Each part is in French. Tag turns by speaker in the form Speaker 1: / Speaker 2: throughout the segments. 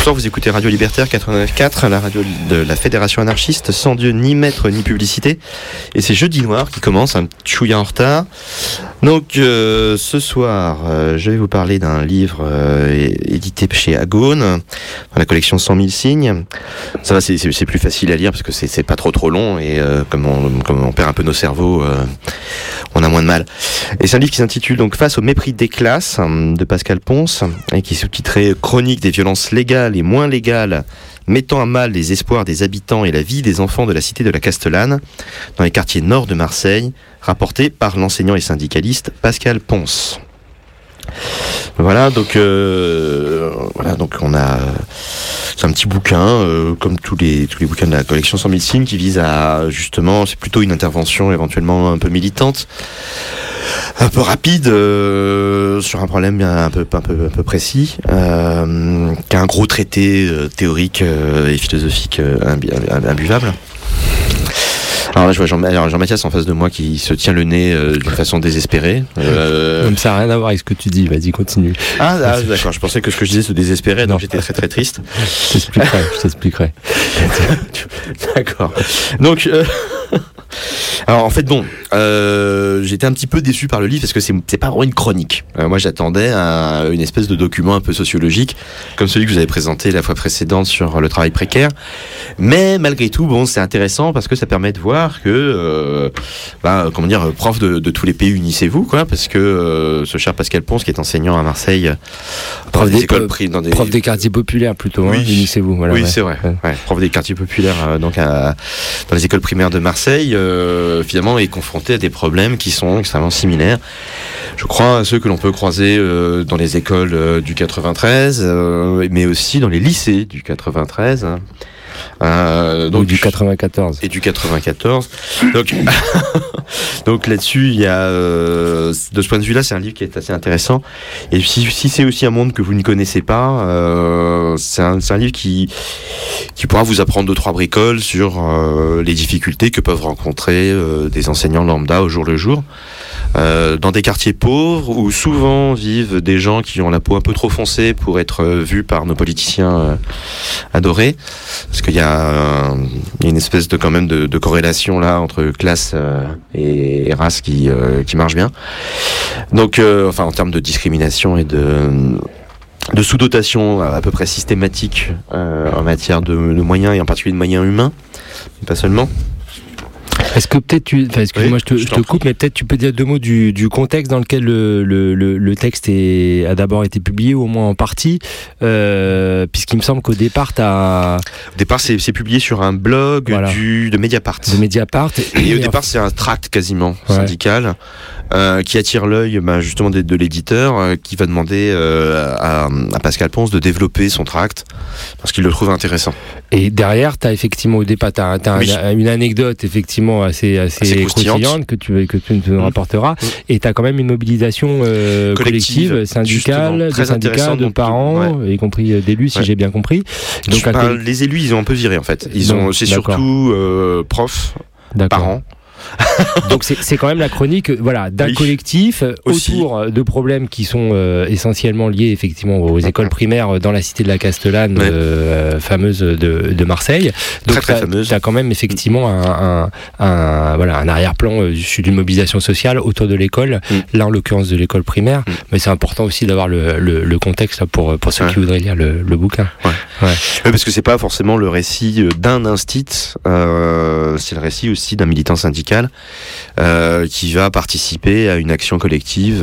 Speaker 1: Bonsoir, vous écoutez Radio Libertaire 89.4, la radio de la Fédération anarchiste, sans Dieu ni maître ni publicité. Et c'est Jeudi Noir qui commence, un petit chouïa en retard. Donc ce soir, je vais vous parler d'un livre édité chez Agone, dans la collection 100 000 signes. Ça va, c'est plus facile à lire parce que c'est pas trop long et comme on perd un peu nos cerveaux, on a moins de mal. Et c'est un livre qui s'intitule donc Face au mépris des classes de Pascal Ponce et qui est sous-titré Chronique des violences légales et moins légales mettant à mal les espoirs des habitants et la vie des enfants de la cité de la Castellane dans les quartiers nord de Marseille, rapporté par l'enseignant et syndicaliste Pascal Ponce. Voilà, donc on a c'est un petit bouquin comme tous les bouquins de la collection 100 000 signes qui vise à justement, c'est plutôt une intervention éventuellement un peu militante, un peu rapide sur un problème un peu précis, qu'un gros traité théorique et philosophique imbuvable. Alors là, je vois Jean-Mathias en face de moi qui se tient le nez d'une façon désespérée.
Speaker 2: Comme ça n'a rien à voir avec ce que tu dis, vas-y, continue.
Speaker 1: Ah d'accord, je pensais que ce que je disais se désespérait, donc j'étais très très triste.
Speaker 2: Je t'expliquerai.
Speaker 1: D'accord. Donc... Alors en fait j'étais un petit peu déçu par le livre parce que c'est pas vraiment une chronique. Moi j'attendais une espèce de document un peu sociologique comme celui que vous avez présenté la fois précédente sur le travail précaire. Mais malgré tout, c'est intéressant parce que ça permet de voir que prof de tous les pays, unissez-vous quoi, parce que ce cher Pascal Ponce qui est enseignant à Marseille,
Speaker 2: prof des quartiers populaires plutôt, oui. Unissez-vous. Voilà,
Speaker 1: oui, ouais. C'est vrai. Ouais, prof des quartiers populaires dans les écoles primaires de Marseille. Finalement est confronté à des problèmes qui sont extrêmement similaires, je crois, à ceux que l'on peut croiser dans les écoles du 93, mais aussi dans les lycées du 93.
Speaker 2: Donc du 94.
Speaker 1: Et du 94. Donc là-dessus, il y a de ce point de vue-là, c'est un livre qui est assez intéressant. Et si c'est aussi un monde que vous ne connaissez pas, c'est un livre qui pourra vous apprendre 2-3 bricoles sur les difficultés que peuvent rencontrer des enseignants lambda au jour le jour. Dans des quartiers pauvres où souvent vivent des gens qui ont la peau un peu trop foncée pour être vus par nos politiciens adorés, parce qu'il y a une espèce de quand même de corrélation là entre classe et race qui marche bien. Donc en termes de discrimination et de sous-dotation à peu près systématique en matière de moyens et en particulier de moyens humains, mais pas seulement.
Speaker 2: Est-ce que peut-être excuse-moi, je te coupe, mais peut-être tu peux dire 2 mots du contexte dans lequel le texte a d'abord été publié, ou au moins en partie, puisqu'il me semble qu'au départ
Speaker 1: Au départ, c'est publié sur un blog de Mediapart. Et au départ, c'est un tract quasiment syndical. Qui attire l'œil justement de l'éditeur qui va demander à Pascal Ponce de développer son tract parce qu'il le trouve intéressant.
Speaker 2: Et derrière, t'as effectivement au départ une anecdote effectivement assez croustillante que tu nous rapporteras, et t'as quand même une mobilisation collective, syndicale, de syndicats, de parents, y compris d'élus, si j'ai bien compris.
Speaker 1: Donc les élus, ils ont un peu viré en fait. C'est surtout profs, parents.
Speaker 2: Donc c'est quand même la chronique d'un collectif autour de problèmes qui sont essentiellement liés effectivement aux écoles primaires dans la cité de la Castellane, fameuse de Marseille. Donc tu as quand même effectivement un arrière-plan d'une mobilisation sociale autour de l'école, là en l'occurrence de l'école primaire, mais c'est important aussi d'avoir le contexte pour ceux qui voudraient lire le bouquin.
Speaker 1: Oui, parce que c'est pas forcément le récit d'un instit, c'est le récit aussi d'un militant syndical qui va participer à une action collective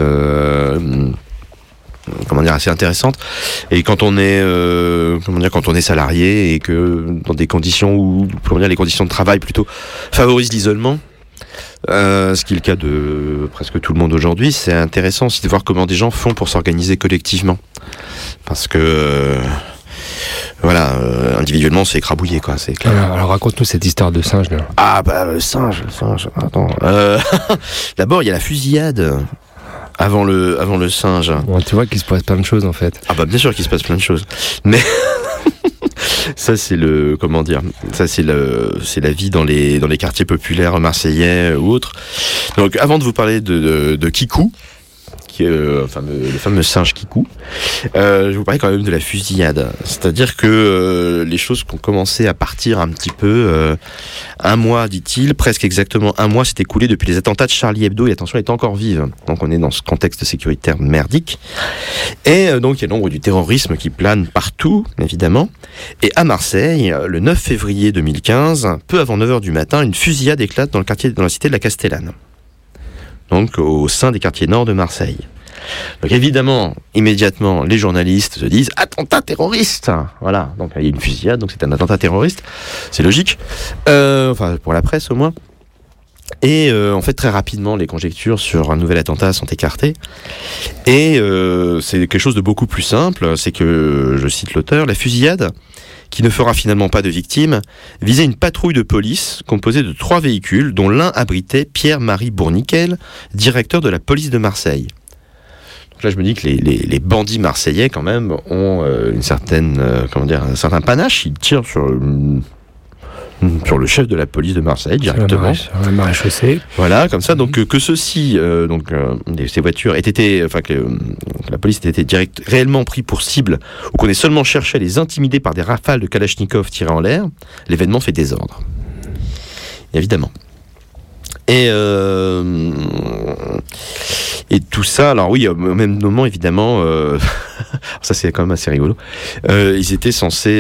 Speaker 1: assez intéressante. Et quand on est salarié et que dans des conditions où les conditions de travail plutôt favorisent l'isolement, ce qui est le cas de presque tout le monde aujourd'hui, c'est intéressant aussi de voir comment des gens font pour s'organiser collectivement, parce que individuellement c'est écrabouillé quoi, c'est clair.
Speaker 2: Alors raconte-nous cette histoire de singe là.
Speaker 1: Le singe, attends. D'abord il y a la fusillade avant le singe.
Speaker 2: Bon, tu vois qu'il se passe plein de choses en fait.
Speaker 1: Bien sûr qu'il se passe plein de choses, mais ça c'est la vie dans les quartiers populaires marseillais ou autres. Donc avant de vous parler de Kikou, le fameux singe Kikou, je vous parlais quand même de la fusillade. C'est-à-dire que les choses ont commencé à partir un petit peu. Un mois, dit-il, presque exactement un mois s'est écoulé depuis les attentats de Charlie Hebdo, et attention, elle est encore vive. Donc on est dans ce contexte sécuritaire merdique. Et donc il y a l'ombre du terrorisme qui plane partout, évidemment. Et à Marseille, le 9 février 2015, peu avant 9h du matin, une fusillade éclate dans la cité de la Castellane. Donc au sein des quartiers nord de Marseille. Donc évidemment, immédiatement, les journalistes se disent « attentat terroriste !» Voilà, donc il y a une fusillade, donc c'est un attentat terroriste, c'est logique, enfin pour la presse au moins. Et en fait, très rapidement, les conjectures sur un nouvel attentat sont écartées. Et c'est quelque chose de beaucoup plus simple, c'est que, je cite l'auteur, la fusillade, qui ne fera finalement pas de victimes, visait une patrouille de police composée de 3 véhicules, dont l'un abritait Pierre-Marie Bourniquel, directeur de la police de Marseille. Donc là, je me dis que les bandits marseillais, quand même, ont une certaine, un certain panache. Ils tirent sur le chef de la police de Marseille directement.
Speaker 2: Sur la maréchaussée.
Speaker 1: Voilà, comme ça. Donc que ceux-ci, ces voitures aient été, que la police ait été réellement pris pour cible, ou qu'on ait seulement cherché à les intimider par des rafales de Kalachnikov tirées en l'air, l'événement fait désordre. Évidemment. Et tout ça, alors oui, au même moment, évidemment, ça c'est quand même assez rigolo, ils étaient censés...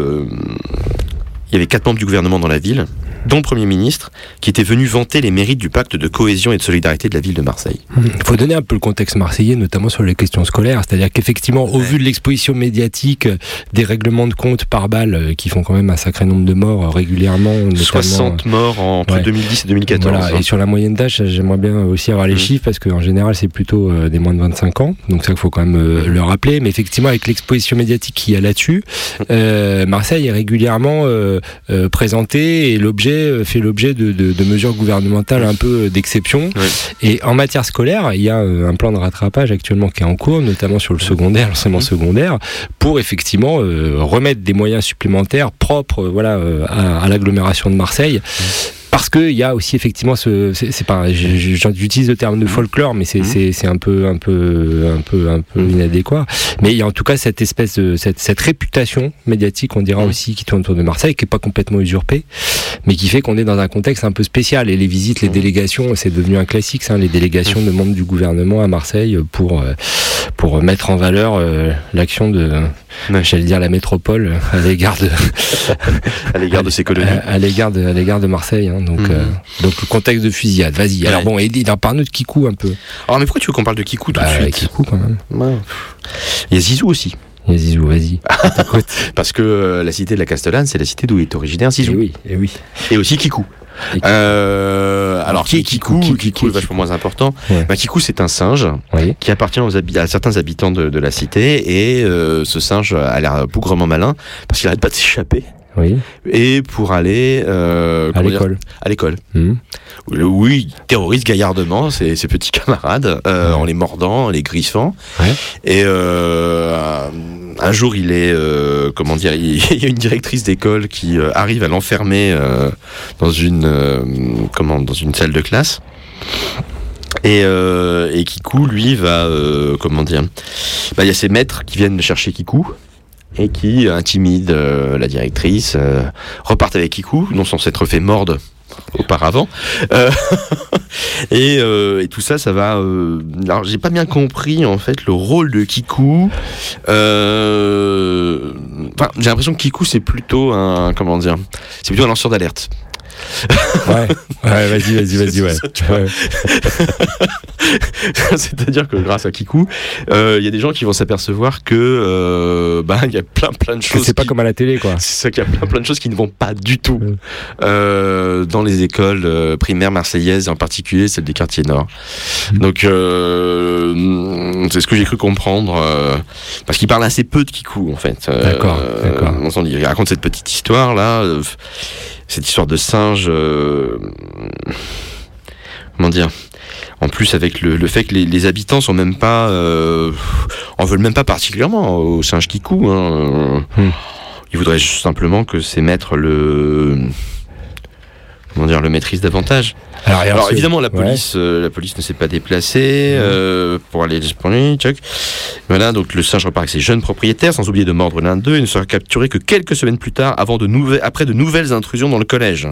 Speaker 1: il y avait 4 membres du gouvernement dans la ville, dont le Premier ministre, qui était venu vanter les mérites du pacte de cohésion et de solidarité de la ville de Marseille.
Speaker 2: Il faut donner un peu le contexte marseillais, notamment sur les questions scolaires, c'est-à-dire qu'effectivement, au vu de l'exposition médiatique, des règlements de compte par balle qui font quand même un sacré nombre de morts régulièrement. Notamment,
Speaker 1: 60 morts entre 2010 et 2014.
Speaker 2: Voilà, et sur la moyenne d'âge, j'aimerais bien aussi avoir les chiffres, parce qu'en général, c'est plutôt des moins de 25 ans, donc ça, il faut quand même le rappeler, mais effectivement, avec l'exposition médiatique qu'il y a là-dessus, Marseille est régulièrement présenté, et fait l'objet de mesures gouvernementales un peu d'exception. Ouais. Et en matière scolaire, il y a un plan de rattrapage actuellement qui est en cours, notamment sur le secondaire, l'enseignement secondaire, pour effectivement remettre des moyens supplémentaires propres à l'agglomération de Marseille. Parce qu'il y a aussi effectivement j'utilise le terme de folklore, mais c'est un peu inadéquat. Mais il y a en tout cas cette espèce de cette réputation médiatique, on dira aussi, qui tourne autour de Marseille, qui est pas complètement usurpée, mais qui fait qu'on est dans un contexte un peu spécial. Et les visites, les délégations, c'est devenu un classique, ça, les délégations de membres du gouvernement à Marseille pour mettre en valeur l'action de, j'allais dire, la métropole à l'égard de
Speaker 1: ses colonies,
Speaker 2: à l'égard de Marseille. Hein. Donc le contexte de fusillade, vas-y. Ouais. Alors bon, parle-nous de Kikou un peu.
Speaker 1: Alors mais pourquoi tu veux qu'on parle de Kikou tout de suite ?
Speaker 2: Kikou quand même. Ouais.
Speaker 1: Il y a Zizou aussi.
Speaker 2: Il y a Zizou, vas-y.
Speaker 1: Parce que la cité de la Castellane, c'est la cité d'où est originaire Zizou.
Speaker 2: Et oui.
Speaker 1: Et aussi Kikou. Alors Kikou est vachement moins important. Ouais. Kikou, c'est un singe qui appartient à certains habitants de la cité, et ce singe a l'air bougrement malin parce qu'il arrête pas de s'échapper.
Speaker 2: Oui.
Speaker 1: Et pour aller à l'école. Oui, il terrorise gaillardement ses petits camarades en les mordant, en les griffant. Ouais. Et un jour, il est il y a une directrice d'école qui arrive à l'enfermer dans une salle de classe. Et Kikou, lui, va il y a ses maîtres qui viennent chercher Kikou et qui intimident la directrice, repartent avec Kikou, non sans s'être fait mordre auparavant. Et tout ça va... alors, j'ai pas bien compris, en fait, le rôle de Kikou. J'ai l'impression que Kikou, c'est plutôt un lanceur d'alerte.
Speaker 2: Ouais, vas-y, ouais.
Speaker 1: C'est-à-dire que grâce à Kikou, il y a des gens qui vont s'apercevoir que il y a plein de choses.
Speaker 2: C'est pas comme à la télé, quoi.
Speaker 1: C'est ça, qu'il y a plein de choses qui ne vont pas du tout dans les écoles primaires marseillaises, en particulier celles des quartiers nord. Donc c'est ce que j'ai cru comprendre, parce qu'il parle assez peu de Kikou, en fait.
Speaker 2: D'accord.
Speaker 1: Il raconte cette petite histoire là. Cette histoire de singe, en plus avec le fait que les habitants sont même pas, en veulent même pas particulièrement au singe Kikou. Ils voudraient juste simplement que ces maîtres le maîtrise davantage. Alors évidemment, la police ne s'est pas déplacée pour aller pour lui. Voilà, donc le singe repart avec ses jeunes propriétaires, sans oublier de mordre l'un d'eux, et ne sera capturé que quelques semaines plus tard, après de nouvelles intrusions dans le collège.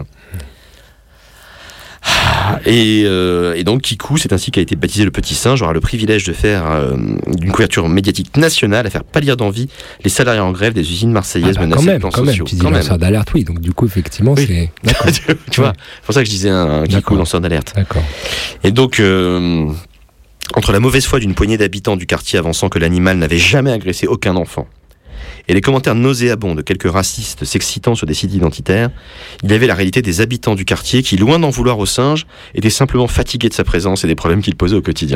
Speaker 1: Et donc Kikou, c'est ainsi qu'a été baptisé le petit singe, aura le privilège de faire une couverture médiatique nationale, à faire pâlir d'envie les salariés en grève des usines marseillaises menacés de plans sociaux.
Speaker 2: Tu dis lanceur d'alerte, oui, donc du coup effectivement c'est... D'accord.
Speaker 1: Tu vois, c'est pour ça que je disais un Kikou lanceur d'alerte.
Speaker 2: D'accord.
Speaker 1: Et donc... entre la mauvaise foi d'une poignée d'habitants du quartier avançant que l'animal n'avait jamais agressé aucun enfant, et les commentaires nauséabonds de quelques racistes s'excitant sur des sites identitaires, il y avait la réalité des habitants du quartier qui, loin d'en vouloir au singe, étaient simplement fatigués de sa présence et des problèmes qu'il posait au quotidien.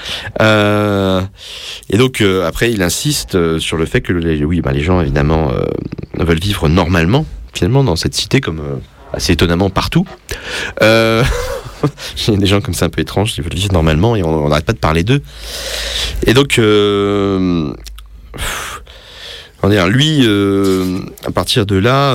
Speaker 1: Et donc, après, il insiste sur le fait que les gens, évidemment, veulent vivre normalement, finalement, dans cette cité, comme assez étonnamment partout. Il y a des gens comme ça un peu étranges qui veulent vivre normalement et on n'arrête pas de parler d'eux. Et donc... lui, à partir de là,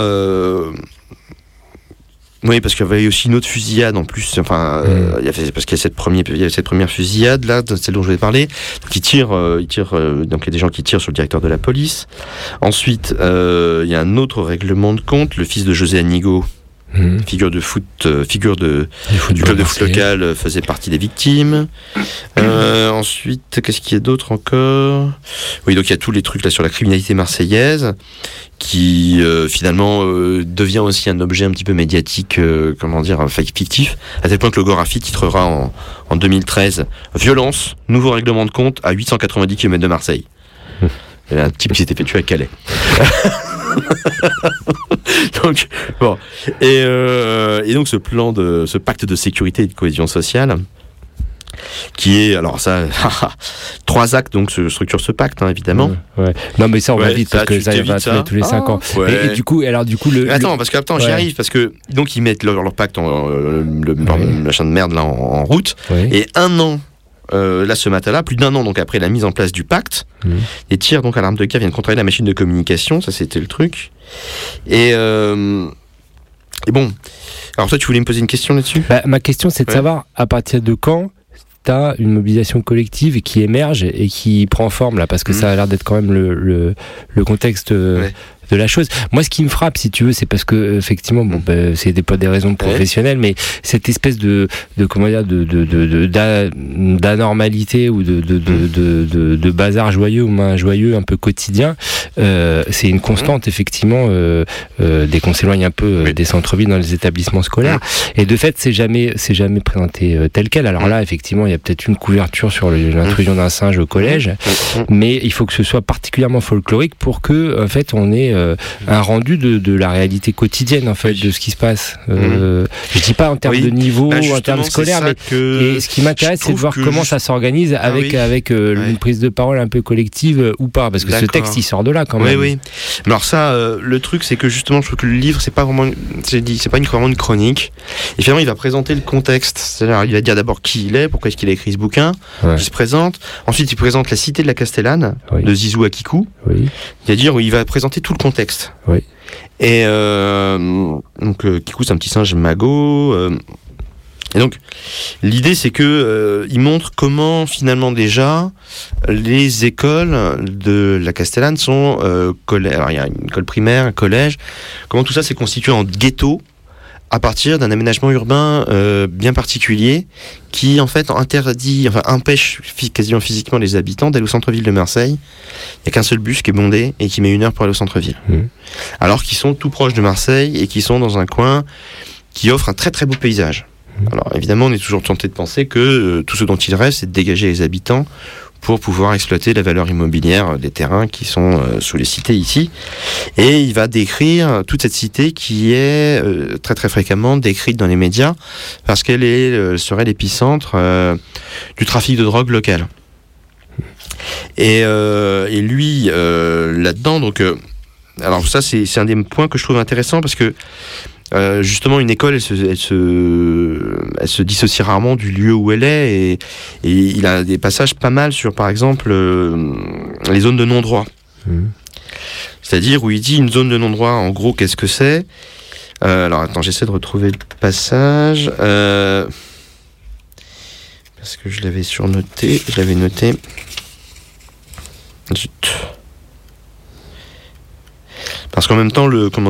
Speaker 1: oui, parce qu'il y avait aussi une autre fusillade en plus. Parce qu'il y a cette première fusillade là, celle dont je vais parler. Donc il tire. Donc il y a des gens qui tirent sur le directeur de la police. Ensuite, il y a un autre règlement de compte. Le fils de José Anigo, figure du club de foot local, faisait partie des victimes. Ensuite, qu'est-ce qu'il y a d'autre encore ? Oui, donc il y a tous les trucs là sur la criminalité marseillaise qui finalement devient aussi un objet un petit peu médiatique, fictif, à tel point que le Gorafi titrera en 2013 « Violence, nouveau règlement de compte à 890 km de Marseille ». Il y a un type qui s'était fait tuer à Calais. Donc bon, et donc ce pacte de sécurité et de cohésion sociale, qui est, alors ça, 3 actes donc structure ce pacte, évidemment.
Speaker 2: Ouais. Non mais ça on va vite parce que ça va tous les 5 ans.
Speaker 1: Ouais.
Speaker 2: Et du coup
Speaker 1: j'y arrive parce que donc ils mettent leur pacte, le machin de merde là en route, et un an. Là, ce matin-là, plus d'1 an donc après la mise en place du pacte, les tirs donc à l'arme de guerre viennent contrôler la machine de communication, ça c'était le truc. Et bon, alors toi tu voulais me poser une question là-dessus ?
Speaker 2: Ma question c'est de savoir à partir de quand t'as une mobilisation collective qui émerge et qui prend forme là, parce que ça a l'air d'être quand même le contexte de la chose. Moi, ce qui me frappe, si tu veux, c'est parce que effectivement, c'est pas des raisons professionnelles, mais cette espèce d'anormalité ou de bazar joyeux ou moins joyeux, un peu quotidien, c'est une constante effectivement dès qu'on s'éloigne un peu des centres-villes dans les établissements scolaires. Et de fait, c'est jamais présenté tel quel. Alors là, effectivement, il y a peut-être une couverture sur l'intrusion d'un singe au collège, mais il faut que ce soit particulièrement folklorique pour que, en fait, on ait un rendu de la réalité quotidienne, en fait, de ce qui se passe. Je dis pas en termes de niveau, en termes scolaires, mais et ce qui m'intéresse, c'est de voir comment ça s'organise avec une prise de parole un peu collective ou pas, parce que ce texte, il sort de là quand même.
Speaker 1: Oui. Alors ça, le truc, c'est que justement, je trouve que le livre, c'est pas vraiment une chronique. Et finalement, il va présenter le contexte. C'est-à-dire, il va dire d'abord qui il est, pourquoi est-ce qu'il a écrit ce bouquin, qui se présente. Ensuite, il présente la cité de la Castellane, de Zizou à Kikou. C'est-à-dire, il va présenter tout le contexte. Et donc Kikou, c'est un petit singe magot. Et donc, l'idée, c'est que il montre comment, finalement, déjà, les écoles de la Castellane sont collège. Alors, il y a une école primaire, un collège. Comment tout ça s'est constitué en ghetto à partir d'un aménagement urbain bien particulier qui, en fait, empêche quasiment physiquement les habitants d'aller au centre-ville de Marseille. Il n'y a qu'un seul bus qui est bondé et qui met 1 heure pour aller au centre-ville. Alors qu'ils sont tout proches de Marseille et qu'ils sont dans un coin qui offre un très très beau paysage. Alors évidemment, on est toujours tenté de penser que tout ce dont il rêve, c'est de dégager les habitants pour pouvoir exploiter la valeur immobilière des terrains qui sont sous les cités ici. Et il va décrire toute cette cité qui est très très fréquemment décrite dans les médias parce qu'elle serait l'épicentre du trafic de drogue local. Et lui, là-dedans, donc... alors ça, c'est un des points que je trouve intéressant parce que justement, une école, elle se dissocie rarement du lieu où elle est, et il a des passages pas mal sur, par exemple, les zones de non-droit. C'est-à-dire où il dit une zone de non-droit, en gros, qu'est-ce que c'est ? Alors attends, j'essaie de retrouver le passage. Parce que je l'avais noté. Zut. Parce qu'en même temps,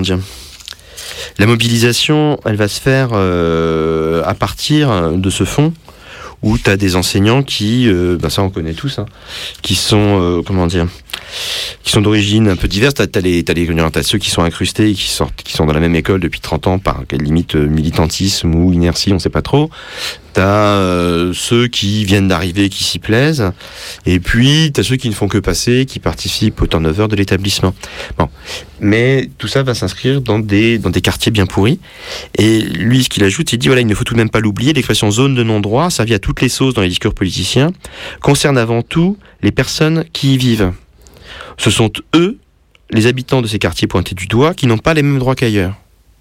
Speaker 1: la mobilisation, elle va se faire à partir de ce fonds où tu as des enseignants qui, ça on connaît tous, hein, qui sont, qui sont d'origine un peu diverse. T'as ceux qui sont incrustés et qui sont dans la même école depuis 30 ans par quelle limite militantisme ou inertie, on sait pas trop. T'as ceux qui viennent d'arriver, qui s'y plaisent, et puis t'as ceux qui ne font que passer, qui participent au turnover de l'établissement. Bon, mais tout ça va s'inscrire dans des quartiers bien pourris. Et lui, ce qu'il ajoute, il dit voilà, il ne faut tout de même pas l'oublier, l'expression zone de non-droit, servie à toutes les sauces dans les discours politiciens, concerne avant tout les personnes qui y vivent. Ce sont eux, les habitants de ces quartiers pointés du doigt, qui n'ont pas les mêmes droits qu'ailleurs.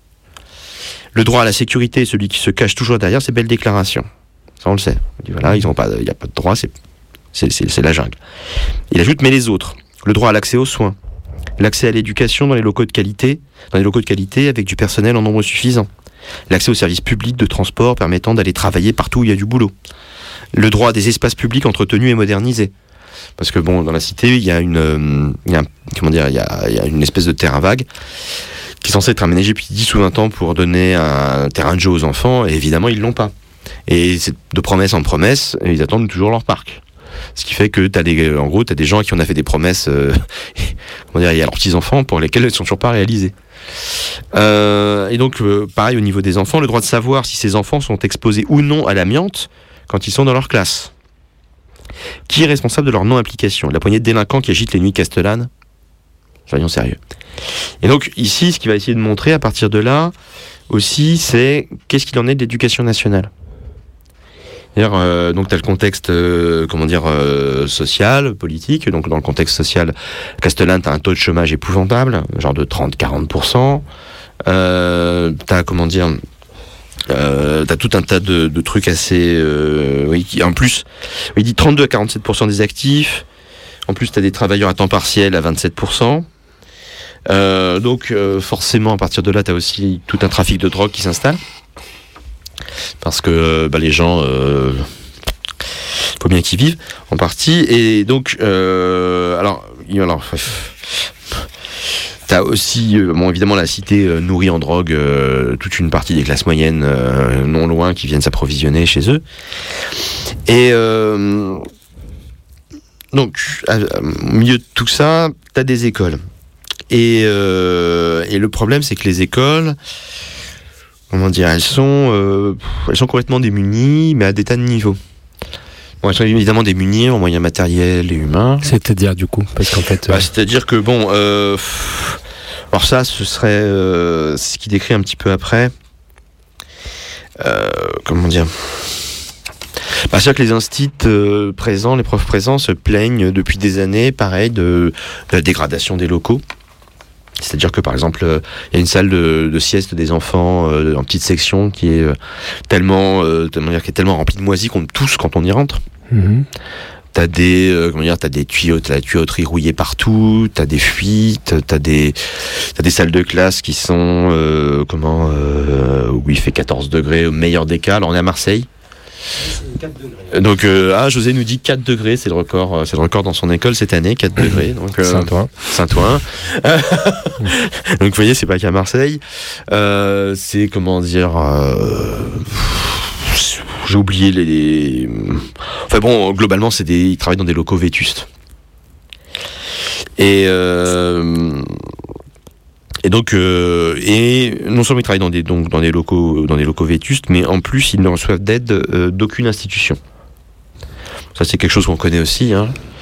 Speaker 1: Le droit à la sécurité, celui qui se cache toujours derrière ces belles déclarations. Ça, on le sait. On dit, voilà, il n'y a pas de droit, c'est la jungle. Il ajoute, mais les autres. Le droit à l'accès aux soins. L'accès à l'éducation dans les locaux de qualité avec du personnel en nombre suffisant. L'accès aux services publics de transport permettant d'aller travailler partout où il y a du boulot. Le droit à des espaces publics entretenus et modernisés. Parce que dans la cité, il y a une espèce de terrain vague qui est censé être aménagé depuis 10 ou 20 ans pour donner un terrain de jeu aux enfants, et évidemment, ils l'ont pas. Et c'est de promesse en promesse, et ils attendent toujours leur parc. Ce qui fait que t'as des gens qui en a fait des promesses, il y a leurs petits-enfants pour lesquels elles ne sont toujours pas réalisées. Et donc, pareil au niveau des enfants, le droit de savoir si ces enfants sont exposés ou non à l'amiante quand ils sont dans leur classe. Qui est responsable de leur non-application ? La poignée de délinquants qui agitent les nuits castellanes ? Soyons sérieux. Et donc, ici, ce qu'il va essayer de montrer à partir de là, aussi, c'est qu'est-ce qu'il en est de l'éducation nationale. Donc, tu as le contexte, social, politique. Donc, dans le contexte social, Castellane, tu as un taux de chômage épouvantable, genre de 30-40%. T'as tout un tas de trucs assez... en plus, il dit 32 à 47% des actifs. En plus, tu as des travailleurs à temps partiel à 27%. Donc, forcément, à partir de là, tu as aussi tout un trafic de drogue qui s'installe. Parce que les gens... faut bien qu'ils vivent, en partie. Et donc, t'as aussi, évidemment, la cité nourrie en drogue toute une partie des classes moyennes non loin qui viennent s'approvisionner chez eux. Et donc, au milieu de tout ça, t'as des écoles. Et le problème, c'est que les écoles, elles sont complètement démunies, mais à des tas de niveaux. Elles sont évidemment démunies en moyens matériels et humains.
Speaker 2: C'est-à-dire, du coup, parce qu'en fait...
Speaker 1: c'est-à-dire que, alors ça, ce serait ce qu'il décrit un petit peu après. C'est-à-dire que les instituts présents, les profs présents se plaignent depuis des années, pareil, de la dégradation des locaux. C'est-à-dire que, par exemple, il y a une salle de sieste des enfants en petite section qui est tellement remplie de moisis qu'on tousse quand on y rentre. Mmh. T'as des tuyaux, t'as la tuyauterie rouillée partout, t'as des fuites, t'as des salles de classe qui sont où il fait 14 degrés au meilleur des cas. Alors on est à Marseille. C'est 4 degrés. Donc José nous dit 4 degrés, c'est le record dans son école cette année, 4 degrés. Donc Saint-Ouen. Donc vous voyez, c'est pas qu'à Marseille. C'est j'ai oublié les... globalement, ils travaillent dans des locaux vétustes. Et donc, non seulement ils travaillent dans des locaux vétustes, mais en plus ils ne reçoivent d'aide d'aucune institution. Ça, c'est quelque chose qu'on connaît aussi.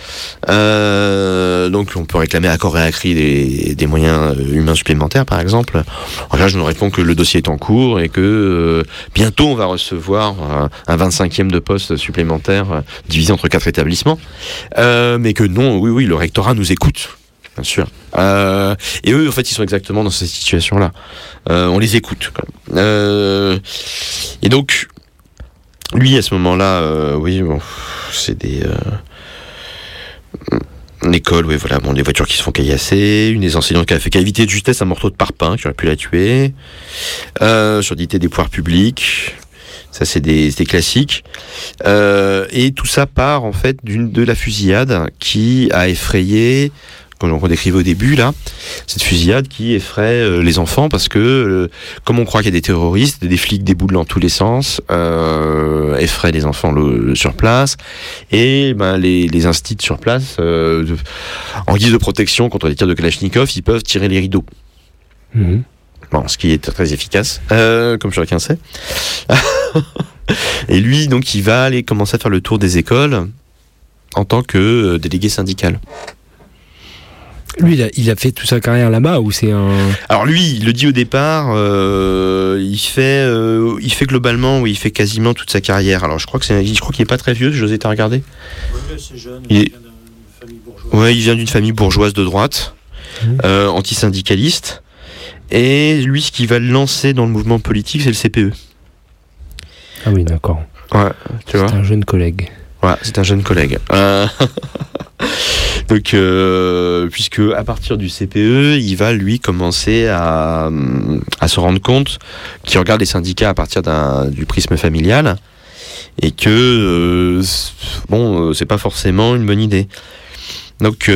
Speaker 1: Donc, on peut réclamer à corps et à cri des moyens humains supplémentaires, par exemple. Alors là, je nous réponds que le dossier est en cours et que bientôt on va recevoir un 25e de poste supplémentaire divisé entre 4 établissements. Mais que non, oui, le rectorat nous écoute. Bien sûr. Et eux, en fait, ils sont exactement dans cette situation-là. On les écoute, quand même. Et donc, lui, à ce moment-là, c'est des... L'école, oui, voilà, bon, les voitures qui se font caillasser, une des enseignantes qui a évité de justesse un morceau de parpaing qui aurait pu la tuer, surdité des pouvoirs publics, ça c'est des classiques, et tout ça part en fait de la fusillade qui a effrayé, comme on décrivait au début là, cette fusillade qui effraie les enfants parce que comme on croit qu'il y a des terroristes, des flics déboulent dans tous les sens, effraie les enfants sur place, et les instituts sur place, en guise de protection contre les tirs de Kalachnikov, ils peuvent tirer les rideaux. Mmh. Bon, ce qui est très efficace, comme chacun sait. Et lui, donc, il va aller commencer à faire le tour des écoles en tant que délégué syndical.
Speaker 2: Lui, il a fait toute sa carrière là-bas ou c'est un...
Speaker 1: Alors lui, il le dit au départ, il fait globalement, oui, il fait quasiment toute sa carrière. Alors je crois qu'il est pas très vieux, José, t'as regardé ?
Speaker 3: Oui, c'est jeune, il vient d'une famille bourgeoise.
Speaker 1: Ouais, il vient d'une famille bourgeoise de droite, antisyndicaliste. Et lui, ce qui va le lancer dans le mouvement politique, c'est le CPE.
Speaker 2: Ah oui, d'accord.
Speaker 1: Ouais, tu vois.
Speaker 2: C'est un jeune collègue.
Speaker 1: Ouais, c'est un jeune collègue. Donc, puisque à partir du CPE, il va lui commencer à se rendre compte qu'il regarde les syndicats à partir du prisme familial et que c'est pas forcément une bonne idée. Donc, il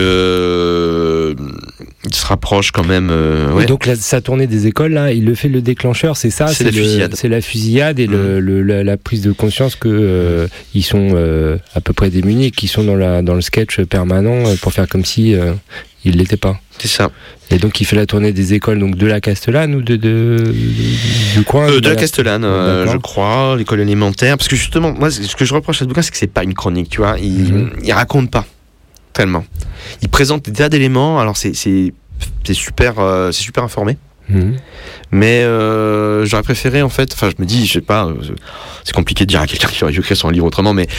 Speaker 1: se rapproche quand même. Ouais.
Speaker 2: Donc, sa tournée des écoles, là, il le fait le déclencheur, c'est ça ?
Speaker 1: C'est la fusillade.
Speaker 2: C'est la fusillade et la prise de conscience que ils sont à peu près démunis, qu'ils sont dans le sketch permanent pour faire comme si ils l'étaient pas.
Speaker 1: C'est ça.
Speaker 2: Et donc, il fait la tournée des écoles, donc de la Castellane ou du coin
Speaker 1: de la Castellane, je crois, l'école élémentaire. Parce que justement, moi, ce que je reproche à ce bouquin, c'est que c'est pas une chronique, tu vois. Il raconte pas. Tellement. Il présente des tas d'éléments, alors c'est super informé. Mais j'aurais préféré en fait, je me dis, je sais pas, c'est compliqué de dire à quelqu'un qui aurait dû écrire son livre autrement, mais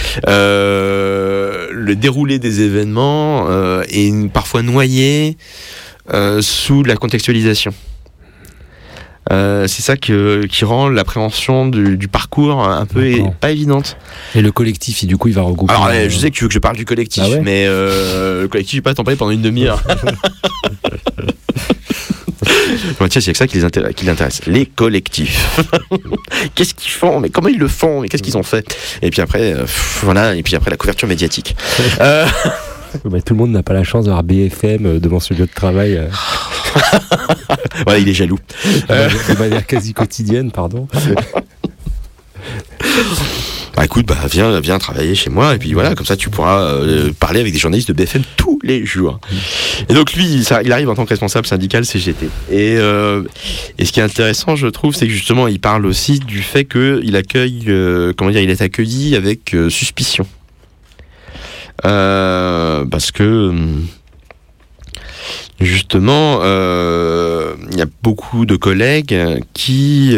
Speaker 1: le déroulé des événements est parfois noyé sous la contextualisation. C'est ça qui rend l'appréhension du parcours un peu pas évidente.
Speaker 2: Et le collectif, du coup, il va regrouper...
Speaker 1: Alors, je sais que tu veux que je parle du collectif, mais le collectif, je vais pas t'en parler pendant une demi-heure. Tiens, c'est ça qui l'intéresse. Les collectifs. Qu'est-ce qu'ils font ? Mais comment ils le font ? Mais qu'est-ce qu'ils ont fait ? Et puis après, la couverture médiatique.
Speaker 2: Tout le monde n'a pas la chance d'avoir BFM devant ce lieu de travail.
Speaker 1: Voilà, il est jaloux.
Speaker 2: De manière quasi quotidienne, pardon.
Speaker 1: Écoute, viens travailler chez moi et puis voilà, comme ça tu pourras parler avec des journalistes de BFM tous les jours. Et donc lui, il arrive en tant que responsable syndical CGT. Et ce qui est intéressant, je trouve, c'est que justement, il parle aussi du fait qu'il accueille, il est accueilli avec suspicion. Parce que justement, il y a beaucoup de collègues qui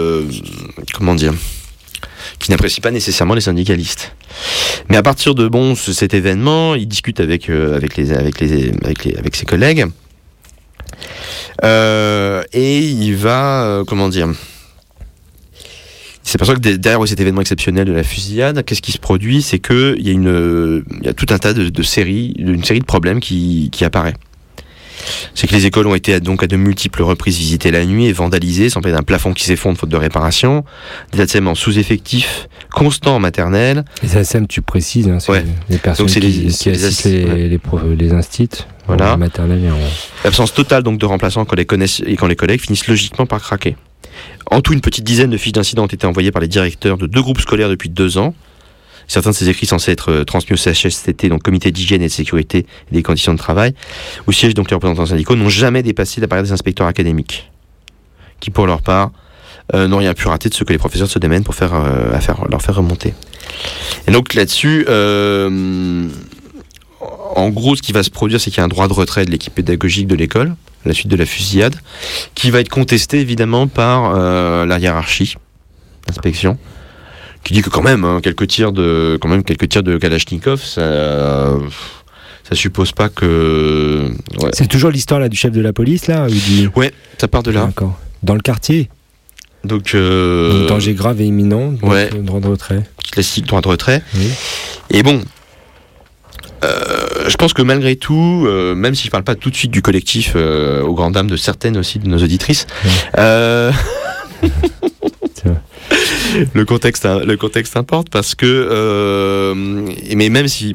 Speaker 1: n'apprécient pas nécessairement les syndicalistes. Mais à partir de cet événement, il discute avec ses collègues et il va il s'aperçoit que derrière cet événement exceptionnel de la fusillade, qu'est-ce qui se produit ? C'est que il y a tout un tas une série de problèmes qui apparaît. C'est que les écoles ont été donc à de multiples reprises visitées la nuit et vandalisées, sans parler d'un plafond qui s'effondre faute de réparation, des ATSEM en sous-effectif, constant en maternelle.
Speaker 2: Les ATSEM, tu précises, hein, c'est les personnes qui assistent les instituts,
Speaker 1: voilà.
Speaker 2: En maternelle et en...
Speaker 1: L'absence totale donc de remplaçants quand les collègues finissent logiquement par craquer. En tout, une petite dizaine de fiches d'incidents ont été envoyées par les directeurs de 2 groupes scolaires depuis 2 ans. Certains de ces écrits censés être transmis au CHSCT, donc Comité d'hygiène et de sécurité et des conditions de travail, au siège donc les représentants syndicaux, n'ont jamais dépassé la barrière des inspecteurs académiques, qui pour leur part n'ont rien pu rater de ce que les professeurs se démènent pour leur faire remonter. Et donc là-dessus, en gros, ce qui va se produire, c'est qu'il y a un droit de retrait de l'équipe pédagogique de l'école, à la suite de la fusillade, qui va être contesté évidemment par la hiérarchie d'inspection, qui dit que quand même quelques tirs de Kalachnikov, ça suppose pas que... Ouais.
Speaker 2: C'est toujours l'histoire là du chef de la police là
Speaker 1: Ouais, ça part de là.
Speaker 2: D'accord. Dans le quartier.
Speaker 1: Donc
Speaker 2: danger grave et imminent. Donc, droit de retrait.
Speaker 1: Classique droit de retrait.
Speaker 2: Oui.
Speaker 1: Et bon, je pense que malgré tout, même si je parle pas tout de suite du collectif, aux grandes dames de certaines aussi de nos auditrices, le contexte importe parce que, mais même si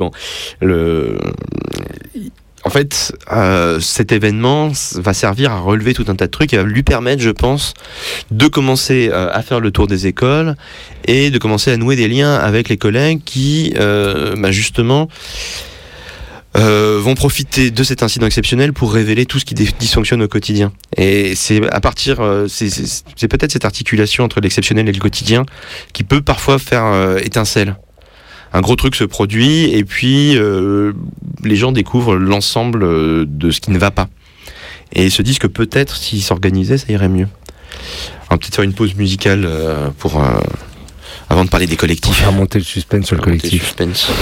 Speaker 1: en fait, cet événement va servir à relever tout un tas de trucs et va lui permettre, je pense, de commencer à faire le tour des écoles et de commencer à nouer des liens avec les collègues qui, justement, vont profiter de cet incident exceptionnel pour révéler tout ce qui dysfonctionne au quotidien. Et c'est à partir, c'est peut-être cette articulation entre l'exceptionnel et le quotidien qui peut parfois faire étincelle. Un gros truc se produit et puis les gens découvrent l'ensemble de ce qui ne va pas et se disent que peut-être s'ils s'organisaient ça irait mieux. On va peut-être faire une pause musicale avant de parler des collectifs.
Speaker 2: Pour faire monter le suspense sur le collectif.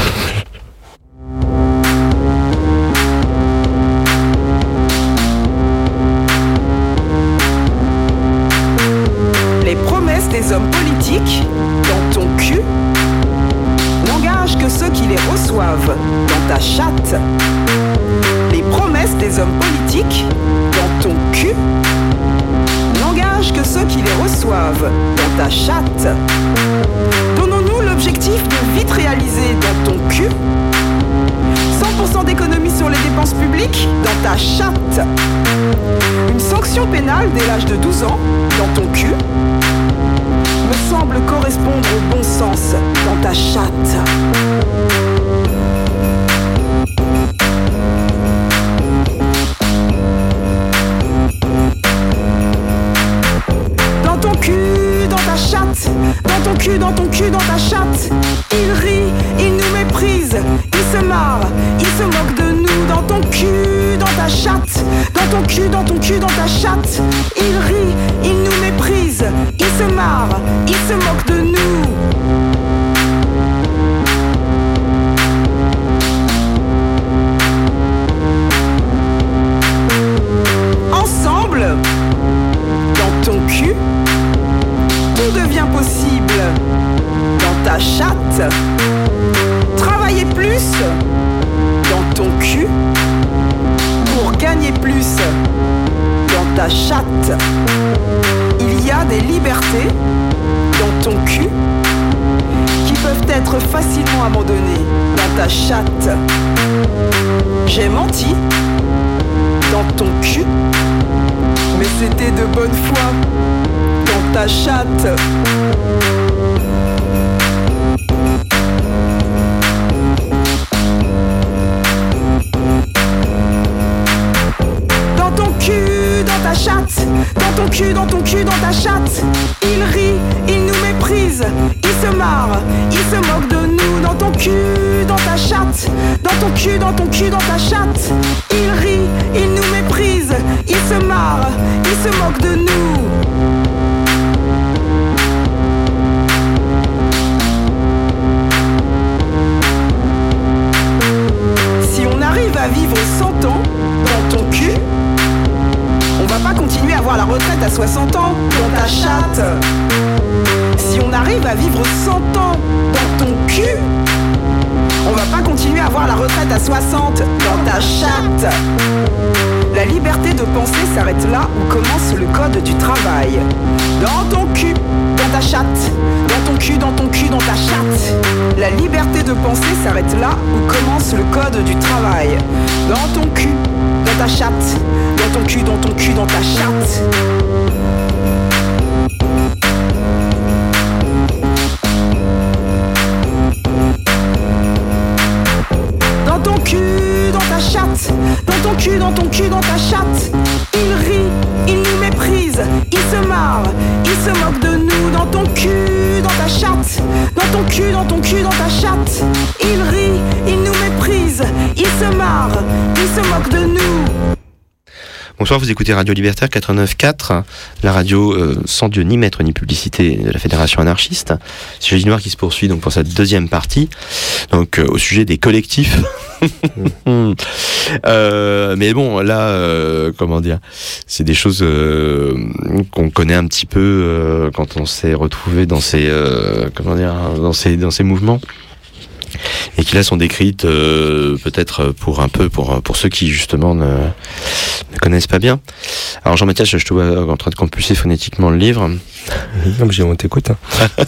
Speaker 4: Les promesses des hommes politiques dans ton cul n'engagent que ceux qui les reçoivent dans ta chatte. Les promesses des hommes politiques dans ton cul n'engagent que ceux qui les reçoivent dans ta chatte. Donnons-nous l'objectif de vite réaliser dans ton cul 100% d'économie sur les dépenses publiques dans ta chatte. Une sanction pénale dès l'âge de 12 ans dans ton cul me semble correspondre au bon sens dans ta chatte. Dans ton cul, dans ta chatte, dans ton cul, dans ton cul, dans ta chatte. Il rit, il nous méprise, il se marre, il se moque de nous. Dans ton cul, dans ta chatte, dans ton cul, dans ton cul, dans ta chatte. Il rit, il nous méprise, il se marre, il se moque de nous. Ensemble, dans ton cul, tout devient possible dans ta chatte. Travailler plus dans ton cul pour gagner plus dans ta chatte. Il y a des libertés dans ton cul qui peuvent être facilement abandonnées dans ta chatte. J'ai menti dans ton cul, mais c'était de bonne foi dans ta chatte. Dans ton cul, dans ta chatte, dans ton cul, dans ton cul, dans ta chatte. Il rit, il nous méprise, il se marre, il se moque de nous. Dans ton cul, dans ta chatte, dans ton cul, dans ton cul, dans ta chatte. Il rit, il nous méprise, il se marre, il se moque de nous. Si on arrive à vivre 100 ans dans ton cul, on va pas continuer à avoir la retraite à 60 ans dans ta chatte. Si on arrive à vivre 100 ans dans ton cul, on va pas continuer à avoir la retraite à 60 dans ta chatte. La liberté de penser s'arrête là où commence le code du travail. Dans ton cul, dans ta chatte. Dans ton cul, dans ton cul, dans ta chatte. La liberté de penser s'arrête là où commence le code du travail. Dans ton cul, dans ta chatte. Dans ton cul, dans ton cul, dans ta chatte. Dans ton cul, dans ta chatte. Dans ton cul, dans ton cul, dans ta chatte. Il rit, il nous méprise, il se marre, il se moque de nous. Dans ton cul, dans ta chatte. Dans ton cul, dans ton cul, dans ta chatte. Il rit, il nous méprise, il se marre, il se moque de nous.
Speaker 1: Bonsoir, vous écoutez Radio Libertaire 89.4, la radio sans Dieu ni maître ni publicité de la Fédération anarchiste. C'est Jeudi Noir qui se poursuit donc pour cette deuxième partie, donc au sujet des collectifs. Mais bon, là, comment dire, c'est des choses qu'on connaît un petit peu quand on s'est retrouvé dans ces, comment dire, dans ces mouvements. et qui là sont décrites peut-être pour ceux qui justement ne connaissent pas bien. Alors Jean-Mathias, je te vois en train de compulser phonétiquement le livre.
Speaker 2: Non, mais on t'écoute. Hein.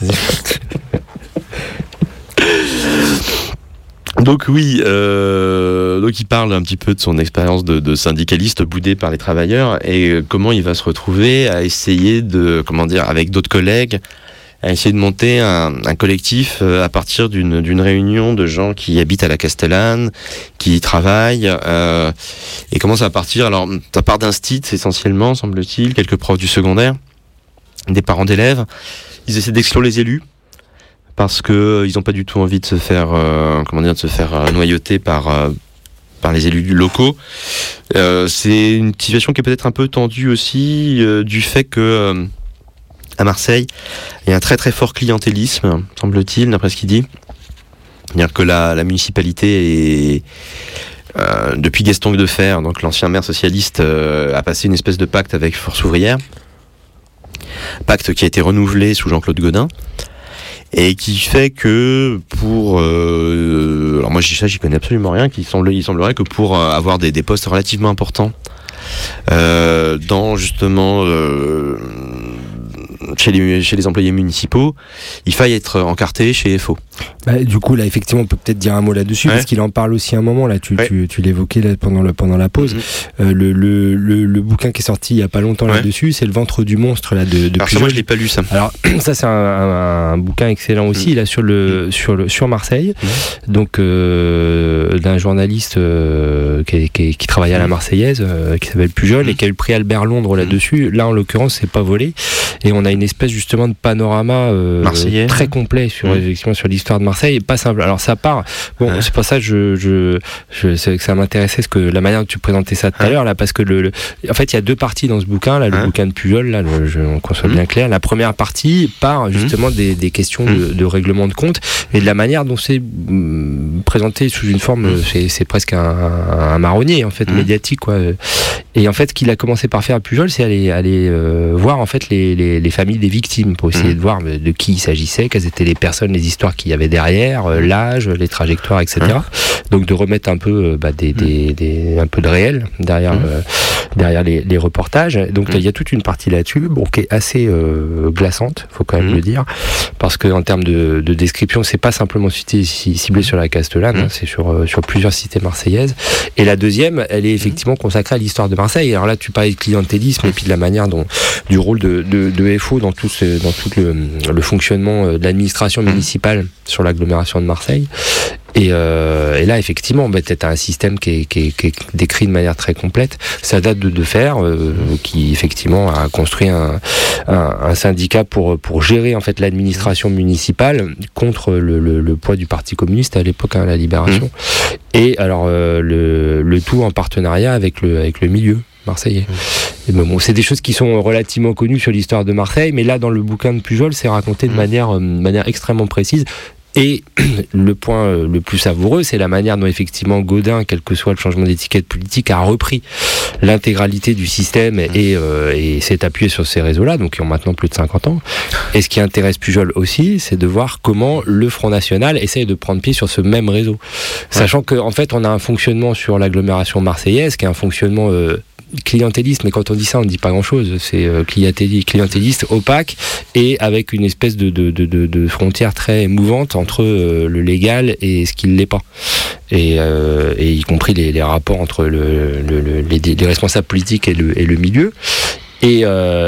Speaker 1: Donc oui, donc il parle un petit peu de son expérience de syndicaliste boudé par les travailleurs et comment il va se retrouver à essayer avec d'autres collègues, à essayer de monter un collectif à partir d'une réunion de gens qui habitent à la Castellane, qui y travaillent, et comment ça va partir. Alors, ça part d'instit essentiellement, semble-t-il, quelques profs du secondaire, des parents d'élèves. Ils essaient d'exclure les élus parce que ils n'ont pas du tout envie de se faire, noyauter par les élus locaux. C'est une situation qui est peut-être un peu tendue aussi du fait que à Marseille, il y a un très très fort clientélisme, semble-t-il, d'après ce qu'il dit. C'est-à-dire que la municipalité est, depuis Gaston Defferre, donc l'ancien maire socialiste, a passé une espèce de pacte avec Force ouvrière. Pacte qui a été renouvelé sous Jean-Claude Gaudin. Et qui fait que alors moi j'y connais absolument rien, il semblerait que pour avoir des postes relativement importants dans justement chez les employés municipaux, il faille être encarté chez FO.
Speaker 2: Du coup, là, effectivement, on peut peut-être dire un mot là-dessus, parce qu'il en parle aussi un moment, là, tu l'évoquais là, pendant la pause. Le bouquin qui est sorti il n'y a pas longtemps là-dessus, c'est Le ventre du monstre là, de
Speaker 1: Alors ça, moi, je ne l'ai pas lu, ça.
Speaker 2: Alors, ça, c'est un bouquin excellent aussi, là, sur Marseille, donc d'un journaliste qui travaillait à la Marseillaise, qui s'appelle Pujol, et qui a eu le prix Albert Londres là-dessus. Là, en l'occurrence, c'est pas volé. Et on a une espèce justement de panorama très complet sur l'histoire de Marseille, et pas simple. Alors ça part. Bon, c'est pour ça que c'est que ça m'intéressait la manière dont tu présentais ça tout à l'heure là, parce que en fait il y a deux parties dans ce bouquin là, le bouquin de Pujol là, qu'on soit bien clair. La première partie part justement des questions de règlement de compte et de la manière dont c'est présenté sous une forme, c'est presque un marronnier en fait médiatique quoi. Et en fait, ce qu'il a commencé par faire à Pujol, c'est aller voir en fait les familles des victimes pour essayer de voir de qui il s'agissait, quelles étaient les personnes, les histoires qu'il y avait derrière, l'âge, les trajectoires, etc. Donc de remettre un peu un peu de réel derrière les reportages. Donc il y a toute une partie là-dessus, qui est assez glaçante, faut quand même le dire, parce que en termes de description, c'est pas simplement ciblé sur la Castellane, c'est sur plusieurs cités marseillaises. Et la deuxième, elle est effectivement consacrée à l'histoire de Marseille. Alors là, tu parlais de clientélisme et puis de la manière du rôle de FO dans tout le fonctionnement de l'administration municipale sur l'agglomération de Marseille. Et là, effectivement, t'as un système qui est décrit de manière très complète. Ça date de Defferre, qui effectivement a construit un syndicat pour gérer en fait l'administration municipale contre le poids du Parti communiste à l'époque, la Libération. Et alors le tout en partenariat avec le milieu marseillais. Et bon, c'est des choses qui sont relativement connues sur l'histoire de Marseille, mais là, dans le bouquin de Pujol, c'est raconté de manière extrêmement précise. Et le point le plus savoureux, c'est la manière dont effectivement Gaudin, quel que soit le changement d'étiquette politique, a repris l'intégralité du système et s'est appuyé sur ces réseaux-là, donc qui ont maintenant plus de 50 ans. Et ce qui intéresse Pujol aussi, c'est de voir comment le Front National essaye de prendre pied sur ce même réseau. Sachant qu'en fait, on a un fonctionnement sur l'agglomération marseillaise qui est un fonctionnement clientéliste, mais quand on dit ça, on ne dit pas grand-chose. C'est clientéliste, opaque, et avec une espèce de frontière très mouvante entre le légal et ce qui ne l'est pas. Et y compris les rapports entre les responsables politiques et le milieu. Et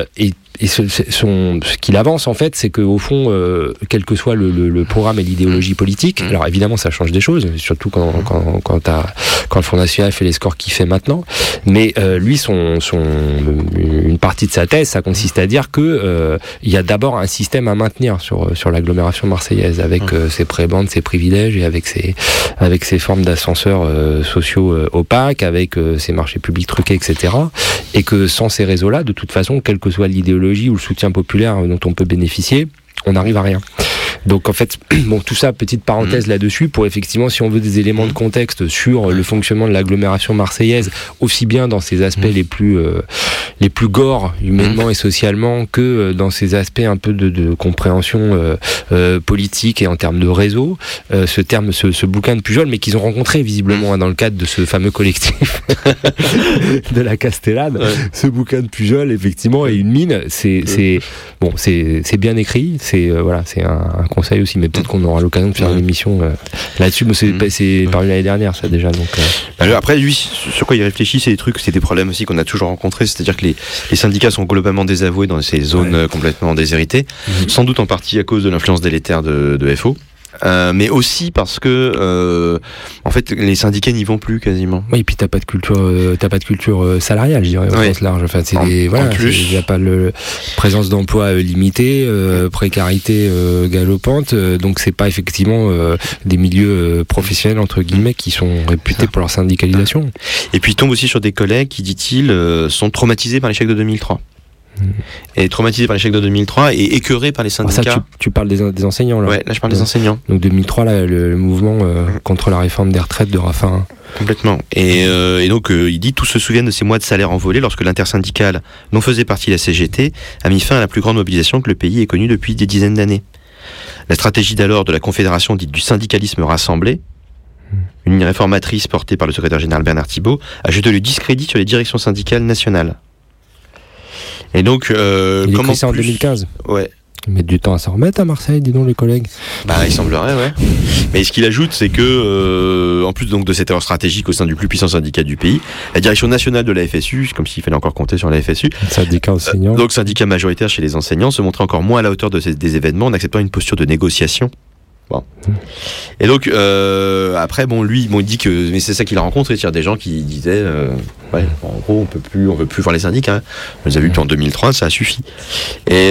Speaker 2: ce qu'il avance en fait, c'est qu'au fond, quel que soit le programme et l'idéologie politique, alors évidemment ça change des choses, surtout quand le Front National fait les scores qu'il fait maintenant, mais lui une partie de sa thèse, ça consiste à dire que il y a d'abord un système à maintenir sur l'agglomération marseillaise, avec ses prébendes, ses privilèges, et avec ses formes d'ascenseurs sociaux opaques, avec ses marchés publics truqués, etc. Et que sans ces réseaux-là, de toute façon, quelle que soit l'idéologie ou le soutien populaire dont on peut bénéficier, on n'arrive à rien. Donc en fait, bon, tout ça, petite parenthèse là-dessus, pour effectivement, si on veut des éléments de contexte sur le fonctionnement de l'agglomération marseillaise, aussi bien dans ses aspects les plus gores humainement et socialement, que dans ses aspects un peu de compréhension politique et en termes de réseau, ce bouquin de Pujol, mais qu'ils ont rencontré visiblement dans le cadre de ce fameux collectif de la Castellane, ce bouquin de Pujol, effectivement, est une mine. C'est bien écrit. C'est un conseil aussi, mais peut-être qu'on aura l'occasion de faire une émission là-dessus. Mais c'est paru l'année dernière, ça déjà. Donc
Speaker 1: après, lui, sur quoi il réfléchit, c'est des problèmes aussi qu'on a toujours rencontrés, c'est-à-dire que les syndicats sont globalement désavoués dans ces zones complètement déshéritées, sans doute en partie à cause de l'influence délétère de FO. Mais aussi parce que en fait les syndiqués n'y vont plus quasiment.
Speaker 2: Oui, et puis t'as pas de culture salariale, je dirais, au sens large. Enfin, il y a pas le présence d'emploi limitée, précarité galopante, donc c'est pas effectivement des milieux professionnels entre guillemets qui sont réputés pour leur syndicalisation.
Speaker 1: Et puis il tombe aussi sur des collègues qui, dit-il, sont traumatisés par l'échec de 2003. Et traumatisé par l'échec de 2003 et écœuré par les syndicats.
Speaker 2: Ça, tu parles des enseignants là.
Speaker 1: Ouais, là je parle des enseignants.
Speaker 2: Donc 2003, là, le mouvement contre la réforme des retraites de Raffarin.
Speaker 1: Complètement. Et donc il dit, tous se souviennent de ces mois de salaire envolés lorsque l'intersyndicale, dont faisait partie la CGT, a mis fin à la plus grande mobilisation que le pays ait connue depuis des dizaines d'années. La stratégie d'alors de la Confédération dite du syndicalisme rassemblé, une ligne réformatrice portée par le secrétaire général Bernard Thibault, a jeté le discrédit sur les directions syndicales nationales. Et donc,
Speaker 2: il écrit ça en 2015.
Speaker 1: Ouais.
Speaker 2: Ils mettent du temps à s'en remettre à Marseille, dis donc les collègues.
Speaker 1: Il semblerait, ouais. Mais ce qu'il ajoute, c'est que, en plus donc de cette erreur stratégique au sein du plus puissant syndicat du pays, la direction nationale de la FSU, comme s'il fallait encore compter sur la FSU,
Speaker 2: syndicat enseignant,
Speaker 1: donc syndicat majoritaire chez les enseignants, se montrait encore moins à la hauteur des événements en acceptant une posture de négociation. Bon. Et donc après lui il dit que, mais c'est ça qu'il a rencontré, c'est-à-dire des gens qui disaient en gros on veut plus voir les syndicats, on les a vus en 2003, ça a suffi. Et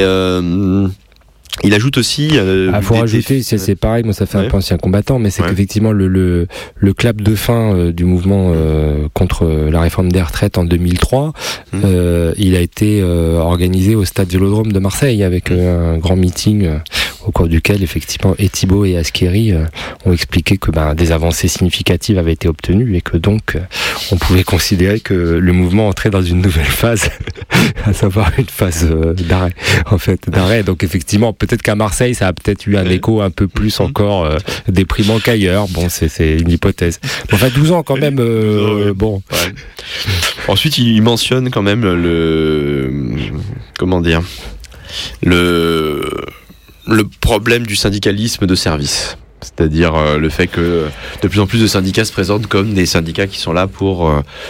Speaker 1: il ajoute aussi
Speaker 2: faut rajouter, c'est pareil, moi ça fait un peu ancien combattant, mais c'est qu'effectivement le clap de fin du mouvement contre la réforme des retraites en 2003, il a été organisé au stade Vélodrome de Marseille avec un grand meeting au cours duquel effectivement Thibault et Asqueri ont expliqué que des avancées significatives avaient été obtenues et que donc on pouvait considérer que le mouvement entrait dans une nouvelle phase, à savoir une phase d'arrêt. Donc effectivement, peut-être qu'à Marseille, ça a peut-être eu un écho un peu plus encore déprimant qu'ailleurs. Bon, c'est une hypothèse. Enfin, 12 ans quand même. Bon.
Speaker 1: Ouais. Ensuite, il mentionne quand même le problème du syndicalisme de service. C'est-à-dire le fait que de plus en plus de syndicats se présentent comme des syndicats qui sont là pour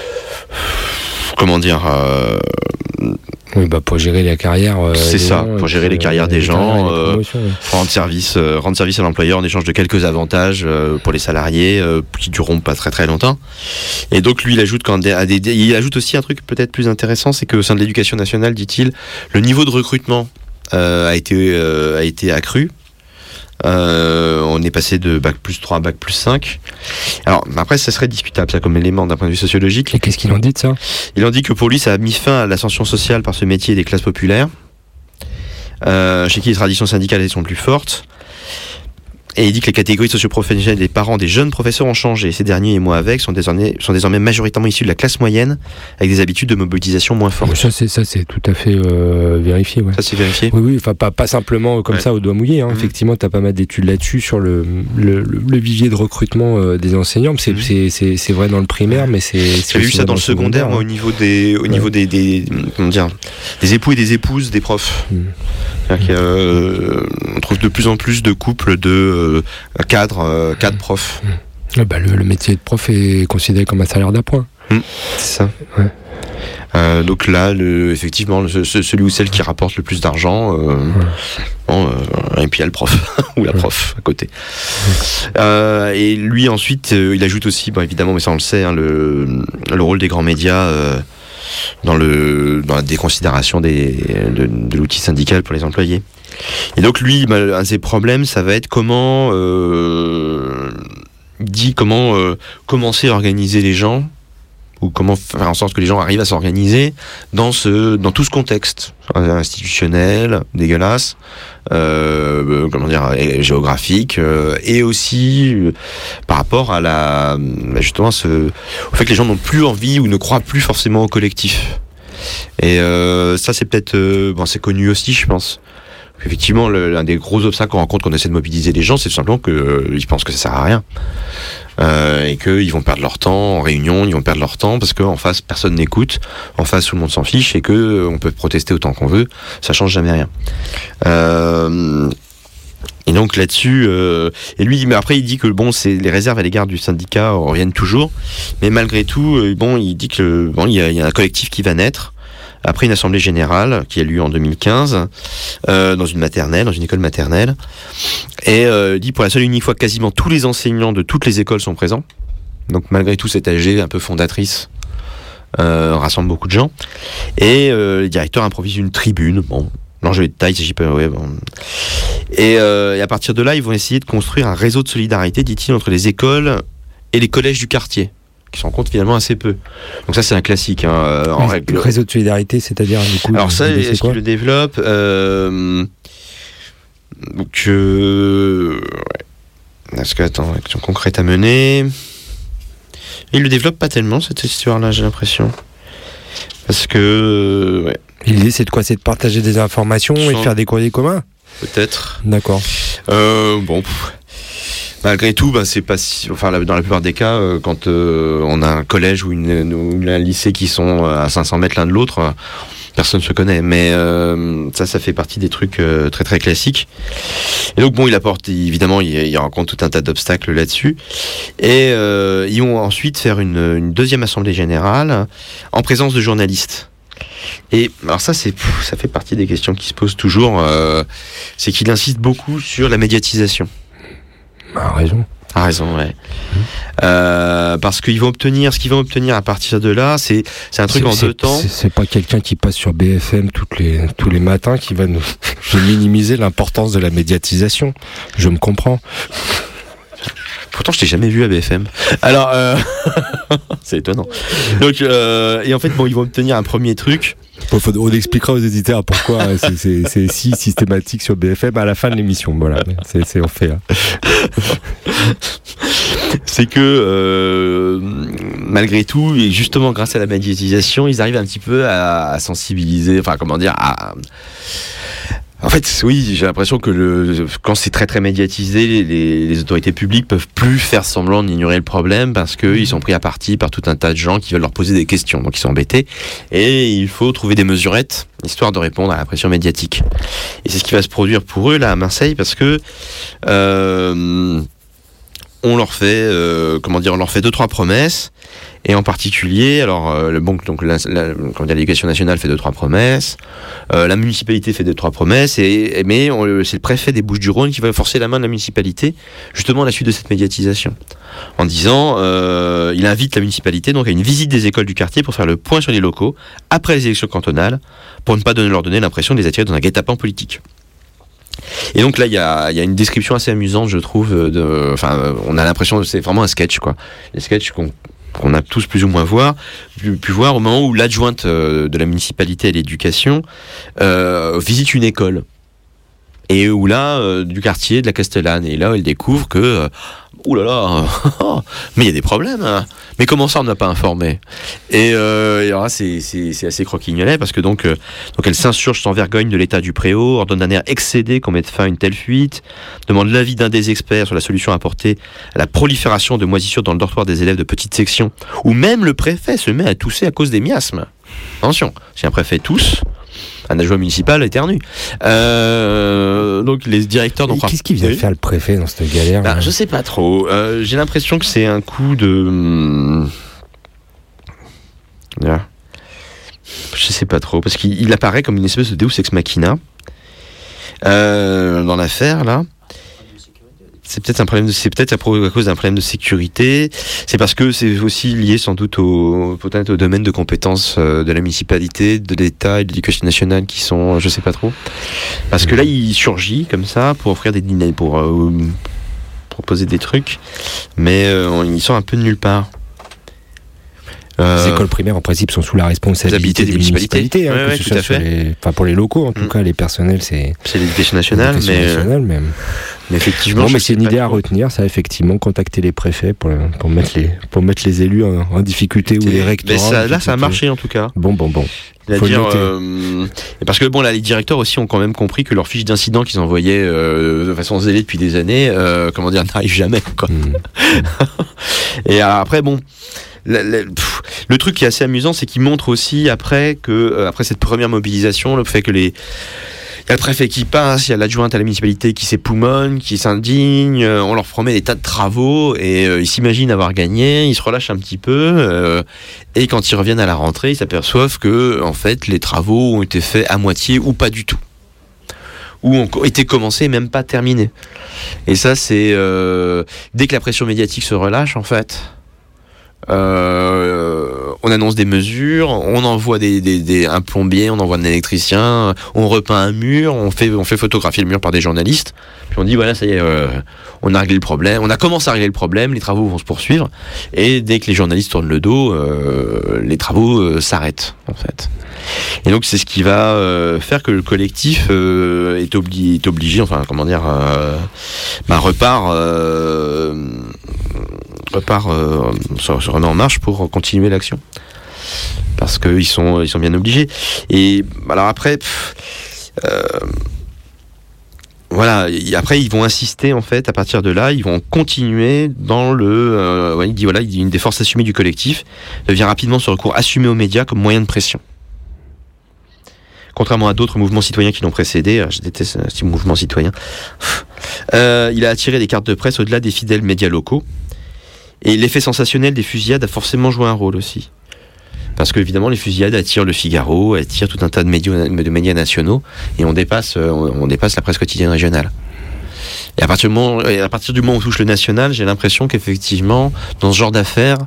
Speaker 2: pour gérer la carrière.
Speaker 1: C'est ça, pour gérer les carrières des gens, rendre service à l'employeur en échange de quelques avantages pour les salariés qui dureront pas très très longtemps. Et donc lui, il ajoute aussi un truc peut-être plus intéressant, c'est qu'au sein de l'éducation nationale, dit-il, le niveau de recrutement a été accru. On est passé de bac plus 3 à bac plus 5. Alors après ça serait discutable ça comme élément d'un point de vue sociologique.
Speaker 2: Et qu'est-ce qu'il en dit de ça ?
Speaker 1: Il en dit que pour lui ça a mis fin à l'ascension sociale par ce métier des classes populaires, chez qui les traditions syndicales sont plus fortes. Et il dit que les catégories socio-professionnelles des parents des jeunes professeurs ont changé. Ces derniers, et moi avec, sont désormais majoritairement issus de la classe moyenne, avec des habitudes de mobilisation moins fortes.
Speaker 2: Ça c'est tout à fait vérifié. Ouais.
Speaker 1: Ça c'est vérifié.
Speaker 2: Oui, enfin pas simplement comme ça au doigt mouillé. Effectivement, t'as pas mal d'études là-dessus sur le vivier de recrutement des enseignants. C'est vrai dans le primaire, mais
Speaker 1: J'avais vu ça dans le secondaire, moi, au niveau des époux et des épouses des profs. On trouve de plus en plus de couples de cadres profs.
Speaker 2: Le métier de prof est considéré comme un salaire d'appoint.
Speaker 1: C'est ça. Ouais. Donc là, effectivement, celui ou celle qui rapporte le plus d'argent, et puis il y a le prof ou la prof à côté. Et lui ensuite, il ajoute aussi, évidemment, mais ça on le sait, le rôle des grands médias. Dans la déconsidération de l'outil syndical pour les employés. Et donc lui, un de ses problèmes, ça va être comment commencer à organiser les gens ou comment faire en sorte que les gens arrivent à s'organiser dans tout ce contexte institutionnel, dégueulasse, géographique, et aussi par rapport à justement au fait que les gens n'ont plus envie ou ne croient plus forcément au collectif. Et ça, c'est peut-être c'est connu aussi, je pense. Effectivement, l'un des gros obstacles qu'on rencontre quand on essaie de mobiliser les gens, c'est tout simplement qu'ils pensent que ça sert à rien. Et qu'ils vont perdre leur temps en réunion, ils vont perdre leur temps parce qu'en face personne n'écoute, en face tout le monde s'en fiche et que on peut protester autant qu'on veut, ça change jamais rien. Et donc là-dessus, et lui, mais après il dit que c'est les réserves à l'égard du syndicat reviennent toujours, mais malgré tout, il dit que il y a un collectif qui va naître. Après une assemblée générale qui a lieu en 2015 dans une école maternelle, et il dit pour la seule et unique fois quasiment tous les enseignants de toutes les écoles sont présents. Donc malgré tout cette AG un peu fondatrice rassemble beaucoup de gens, et le directeur improvise une tribune. L'enjeu est de taille, il s'agit pas. Et à partir de là, ils vont essayer de construire un réseau de solidarité, dit-il, entre les écoles et les collèges du quartier, qui s'en comptent finalement assez peu. Donc ça, c'est un classique. En règle.
Speaker 2: Le réseau de solidarité, c'est-à-dire du coup.
Speaker 1: Alors ça, est-ce qu'il le développe Est-ce que action concrète à mener. Il le développe pas tellement cette histoire-là, j'ai l'impression. Parce que
Speaker 2: l'idée, c'est de quoi ? C'est de partager des informations et de faire des courriers communs ?
Speaker 1: Peut-être.
Speaker 2: D'accord.
Speaker 1: Malgré tout, c'est pas si. Enfin, dans la plupart des cas, quand on a un collège ou un lycée qui sont à 500 mètres l'un de l'autre, personne se connaît. Mais ça fait partie des trucs très très classiques. Et donc il apporte, évidemment, il rencontre tout un tas d'obstacles là-dessus. Et ils vont ensuite faire une deuxième assemblée générale en présence de journalistes. Et alors ça fait partie des questions qui se posent toujours. C'est qu'il insiste beaucoup sur la médiatisation.
Speaker 2: A raison,
Speaker 1: ouais. Parce qu'ils vont obtenir, ce qu'ils vont obtenir à partir de là, c'est un truc en deux temps.
Speaker 2: C'est pas quelqu'un qui passe sur BFM tous les matins qui va nous minimiser l'importance de la médiatisation. Je me comprends.
Speaker 1: Pourtant, je t'ai jamais vu à BFM. Alors, c'est étonnant. Donc, et en fait, ils vont obtenir un premier truc.
Speaker 2: On expliquera aux éditeurs pourquoi c'est si systématique sur BFM à la fin de l'émission. Voilà, on fait. Hein.
Speaker 1: C'est que malgré tout, et justement grâce à la médiatisation, ils arrivent un petit peu à sensibiliser. Enfin, en fait, oui, j'ai l'impression que quand c'est très très médiatisé, les autorités publiques peuvent plus faire semblant d'ignorer le problème parce qu'ils sont pris à partie par tout un tas de gens qui veulent leur poser des questions. Donc ils sont embêtés et il faut trouver des mesurettes histoire de répondre à la pression médiatique. Et c'est ce qui va se produire pour eux là à Marseille parce que on leur fait on leur fait 2-3 promesses. Et en particulier, l'éducation nationale fait 2-3 promesses, la municipalité fait 2-3 promesses, mais c'est le préfet des Bouches-du-Rhône qui va forcer la main de la municipalité, justement à la suite de cette médiatisation, en disant, il invite la municipalité donc à une visite des écoles du quartier pour faire le point sur les locaux après les élections cantonales, pour ne pas leur donner l'impression de les attirer dans un guet-apens politique. Et donc là, il y a une description assez amusante, je trouve. On a l'impression que c'est vraiment un sketch, quoi. Les sketchs qu'on a tous plus ou moins pu voir au moment où l'adjointe de la municipalité à l'éducation visite une école. Et où là, du quartier de la Castellane. Et là, elle découvre que mais il y a des problèmes. Hein. Mais comment ça, on n'a pas informé ? Et alors là, c'est assez croquignolet parce que donc elle s'insurge sans vergogne de l'état du préau, ordonne d'un air excédé qu'on mette fin à une telle fuite, demande l'avis d'un des experts sur la solution à apporter à la prolifération de moisissures dans le dortoir des élèves de petite section, où même le préfet se met à tousser à cause des miasmes. Attention, si un préfet tousse, un adjoint municipal éternue. Donc les directeurs...
Speaker 2: Qu'est-ce qu'il vient faire le préfet dans cette galère
Speaker 1: Je sais pas trop. J'ai l'impression que c'est un coup de... Je sais pas trop, parce qu'il apparaît comme une espèce de Deus Ex Machina dans l'affaire, là. C'est peut-être à cause d'un problème de sécurité. C'est parce que c'est aussi lié sans doute peut-être au domaine de compétences de la municipalité, de l'État et de l'Éducation nationale qui sont, je sais pas trop. Parce que là, il surgit comme ça pour offrir des dîners, pour proposer des trucs, mais ils sont un peu de nulle part.
Speaker 2: Les écoles primaires, en principe, sont sous la responsabilité des municipalités.
Speaker 1: Ouais, tout à fait.
Speaker 2: Pour les locaux, en tout cas, les personnels, c'est
Speaker 1: l'éducation nationale, mais effectivement.
Speaker 2: Non, mais c'est une idée à retenir, ça, effectivement, contacter les préfets pour mettre les élus en difficulté ou les rectorats.
Speaker 1: Là, ça a marché en tout cas.
Speaker 2: Bon.
Speaker 1: Parce que les directeurs aussi ont quand même compris que leurs fiches d'incidents qu'ils envoyaient de façon zélée depuis des années, n'arrivent jamais. Quoi. Et après, le truc qui est assez amusant, c'est qu'il montre aussi après cette première mobilisation, le fait que il y a le préfet qui passe, il y a l'adjointe à la municipalité qui s'époumonne, qui s'indigne, on leur promet des tas de travaux et ils s'imaginent avoir gagné, ils se relâchent un petit peu et quand ils reviennent à la rentrée, ils s'aperçoivent que en fait les travaux ont été faits à moitié ou pas du tout, ou ont été commencés et même pas terminés. Et ça c'est dès que la pression médiatique se relâche en fait. On annonce des mesures, on envoie un plombier, on envoie un électricien, on repeint un mur, on fait photographier le mur par des journalistes, puis on dit voilà, ça y est, on a réglé le problème, on a commencé à régler le problème, les travaux vont se poursuivre, et dès que les journalistes tournent le dos, les travaux s'arrêtent en fait. Et donc c'est ce qui va faire que le collectif est obligé, repart se remet en marche pour continuer l'action parce qu'ils sont bien obligés. Et alors après après ils vont insister en fait, à partir de là ils vont continuer dans il dit une des forces assumées du collectif devient rapidement ce recours assumé aux médias comme moyen de pression. Contrairement à d'autres mouvements citoyens qui l'ont précédé, je déteste ce mouvement citoyen, il a attiré des cartes de presse au-delà des fidèles médias locaux. Et l'effet sensationnel des fusillades a forcément joué un rôle aussi. Parce que évidemment les fusillades attirent le Figaro, attirent tout un tas de médias nationaux, et on dépasse la presse quotidienne régionale. Et à partir du moment où on touche le national, j'ai l'impression qu'effectivement, dans ce genre d'affaires,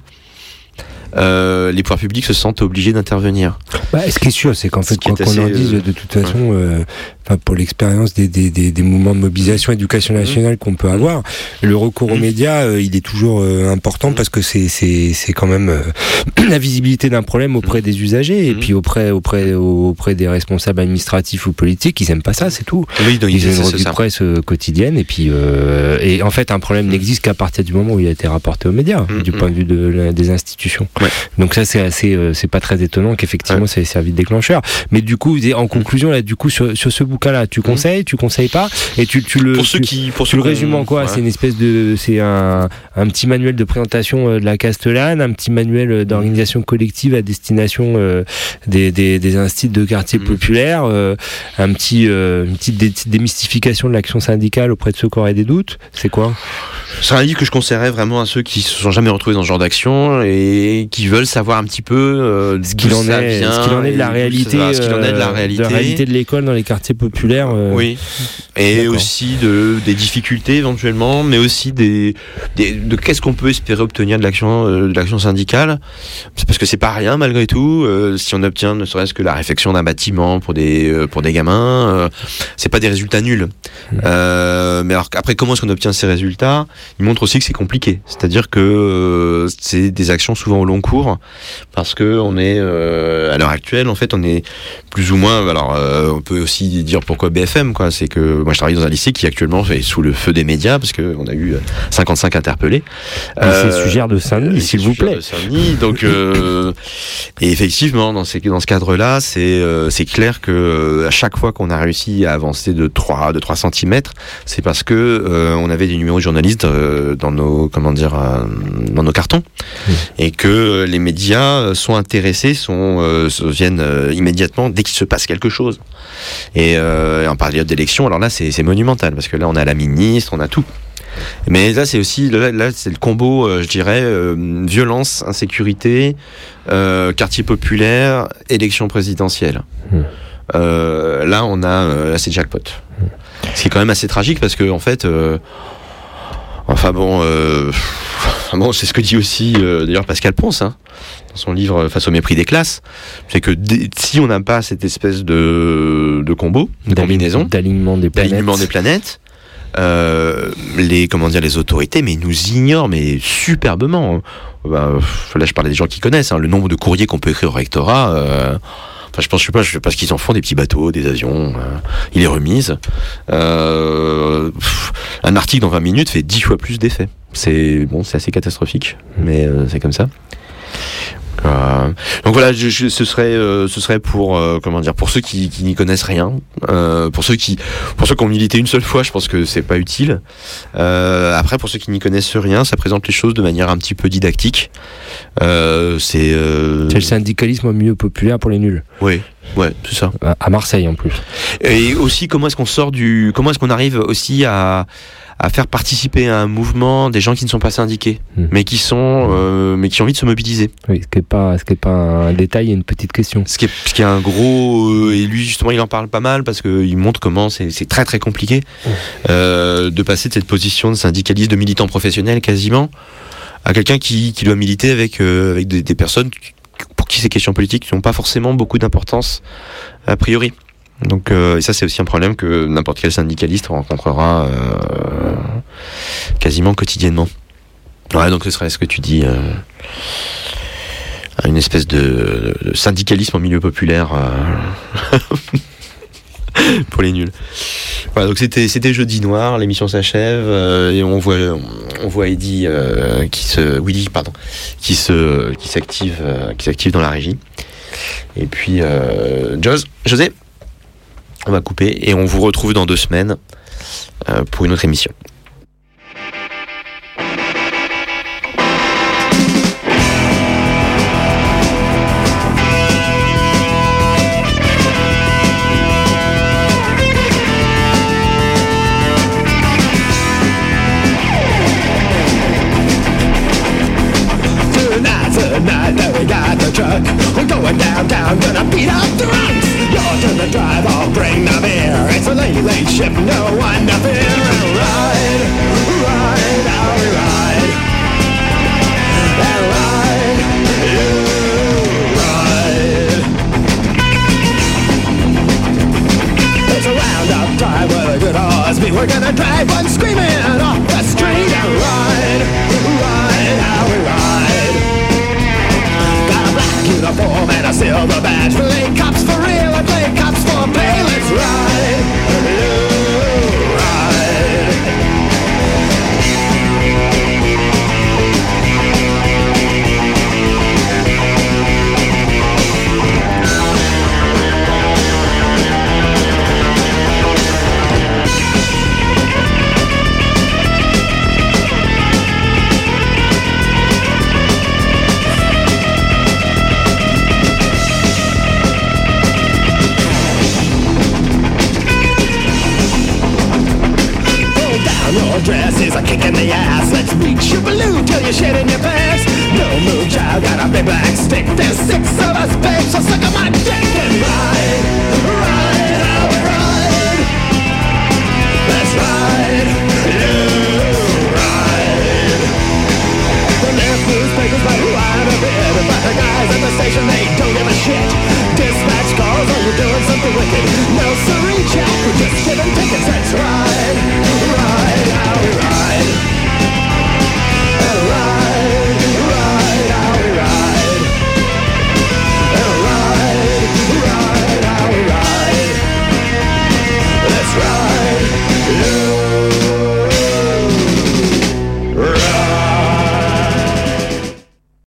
Speaker 1: les pouvoirs publics se sentent obligés d'intervenir.
Speaker 2: Ce qui est sûr, c'est qu'en fait, quoi qu'on en dise, de toute façon, pour l'expérience des mouvements de mobilisation éducation nationale qu'on peut avoir, le recours aux médias, il est toujours important parce que c'est quand même la visibilité d'un problème auprès des usagers et puis auprès des responsables administratifs ou politiques. Ils aiment pas ça, c'est tout.
Speaker 1: Oui, donc
Speaker 2: ils ont une revue de presse quotidienne et puis et en fait un problème n'existe qu'à partir du moment où il a été rapporté aux médias du point de vue des institutions. Ouais. Donc ça c'est pas très étonnant qu'effectivement ça ait servi de déclencheur. Mais du coup en conclusion là, du coup sur ce bouquin-là, tu conseilles pas, et tu le résumes en quoi? C'est une espèce c'est un petit manuel de présentation de la Castellane, un petit manuel d'organisation collective à destination des instituts de quartier populaire, une petite démystification de l'action syndicale auprès de ceux qui auraient des doutes. C'est quoi?
Speaker 1: C'est un livre que je conseillerais vraiment à ceux qui se sont jamais retrouvés dans ce genre d'action et qui veulent savoir un petit peu
Speaker 2: ce qu'il en est de la réalité, de la réalité de l'école dans les quartiers populaires.
Speaker 1: Oui. Et d'accord. Aussi des difficultés éventuellement, mais aussi de qu'est-ce qu'on peut espérer obtenir de l'action syndicale. C'est parce que c'est pas rien malgré tout. Si on obtient ne serait-ce que la réfection d'un bâtiment pour des gamins, c'est pas des résultats nuls. Mais alors après, comment est-ce qu'on obtient ces résultats? Il montre aussi que c'est compliqué. C'est-à-dire que c'est des actions souvent au long cours, parce que on est à l'heure actuelle, en fait, on est plus ou moins. Alors, on peut aussi dire pourquoi BFM, quoi. C'est que moi, je travaille dans un lycée qui actuellement est sous le feu des médias, parce que on a eu 55 interpellés.
Speaker 2: C'est Suggère de Saint-Denis, s'il vous plaît.
Speaker 1: Donc, et effectivement, dans ce cadre-là, c'est clair que à chaque fois qu'on a réussi à avancer de 3 cm, c'est parce que on avait des numéros de journalistes dans nos cartons, et que les médias sont intéressés, viennent immédiatement dès qu'il se passe quelque chose. Et en période d'élection, alors là c'est monumental, parce que là on a la ministre, on a tout. Mais là c'est aussi là c'est le combo, je dirais, violence, insécurité, quartier populaire, élection présidentielle. Là on a là c'est jackpot. Ce qui est quand même assez tragique, parce que en fait c'est ce que dit aussi d'ailleurs Pascal Ponce, dans son livre Face au mépris des classes, c'est que si on n'a pas cette espèce de combo, de combinaison,
Speaker 2: d'alignement des planètes,
Speaker 1: les autorités, mais nous ignorent, mais superbement. Là, je parlais des gens qui connaissent, le nombre de courriers qu'on peut écrire au rectorat. Je sais pas ce qu'ils en font, des petits bateaux, des avions, ils les remisent. Un article dans 20 minutes fait 10 fois plus d'effet. C'est assez catastrophique, mais c'est comme ça. Donc voilà, ce serait pour pour ceux qui n'y connaissent rien, pour ceux qui ont milité une seule fois, je pense que c'est pas utile. Après, pour ceux qui n'y connaissent rien, ça présente les choses de manière un petit peu didactique. C'est
Speaker 2: le syndicalisme au milieu populaire pour les nuls.
Speaker 1: Oui, ouais, c'est ça.
Speaker 2: À Marseille en plus.
Speaker 1: Et aussi, comment est-ce qu'on arrive aussi à faire participer à un mouvement des gens qui ne sont pas syndiqués, mais qui ont envie de se mobiliser.
Speaker 2: Oui, ce qui est pas un détail et une petite question.
Speaker 1: Ce qui est un gros, et lui justement il en parle pas mal parce qu'il montre comment c'est très très compliqué de passer de cette position de syndicaliste, de militant professionnel quasiment, à quelqu'un qui doit militer avec des personnes pour qui ces questions politiques n'ont pas forcément beaucoup d'importance a priori. Donc et ça c'est aussi un problème que n'importe quel syndicaliste rencontrera quasiment quotidiennement. Ouais, donc ce serait ce que tu dis, une espèce de syndicalisme en milieu populaire pour les nuls. Voilà, donc c'était Jeudi Noir, l'émission s'achève et on voit Eddy qui s'active dans la régie. Et puis José, on va couper et on vous retrouve dans 2 semaines pour une autre émission.
Speaker 5: Tonight, we got the truck. We're going downtown, gonna beat up drunks. You're to the drive, I'll bring the beer. It's a late ship, no one to fear. And ride, how we ride. And ride, you ride. It's a roundup time with a good horse. We're gonna drive one screaming off the street. And ride, how we ride. Uniform and a silver badge. Play cops for real and play cops for pay. Let's ride, blue ride. Your dress is a kick in the ass. Let's reach your balloon till you're shit in your pants. No moon child got a big black stick. There's 6 of us, babe, so suck on my dick and ride.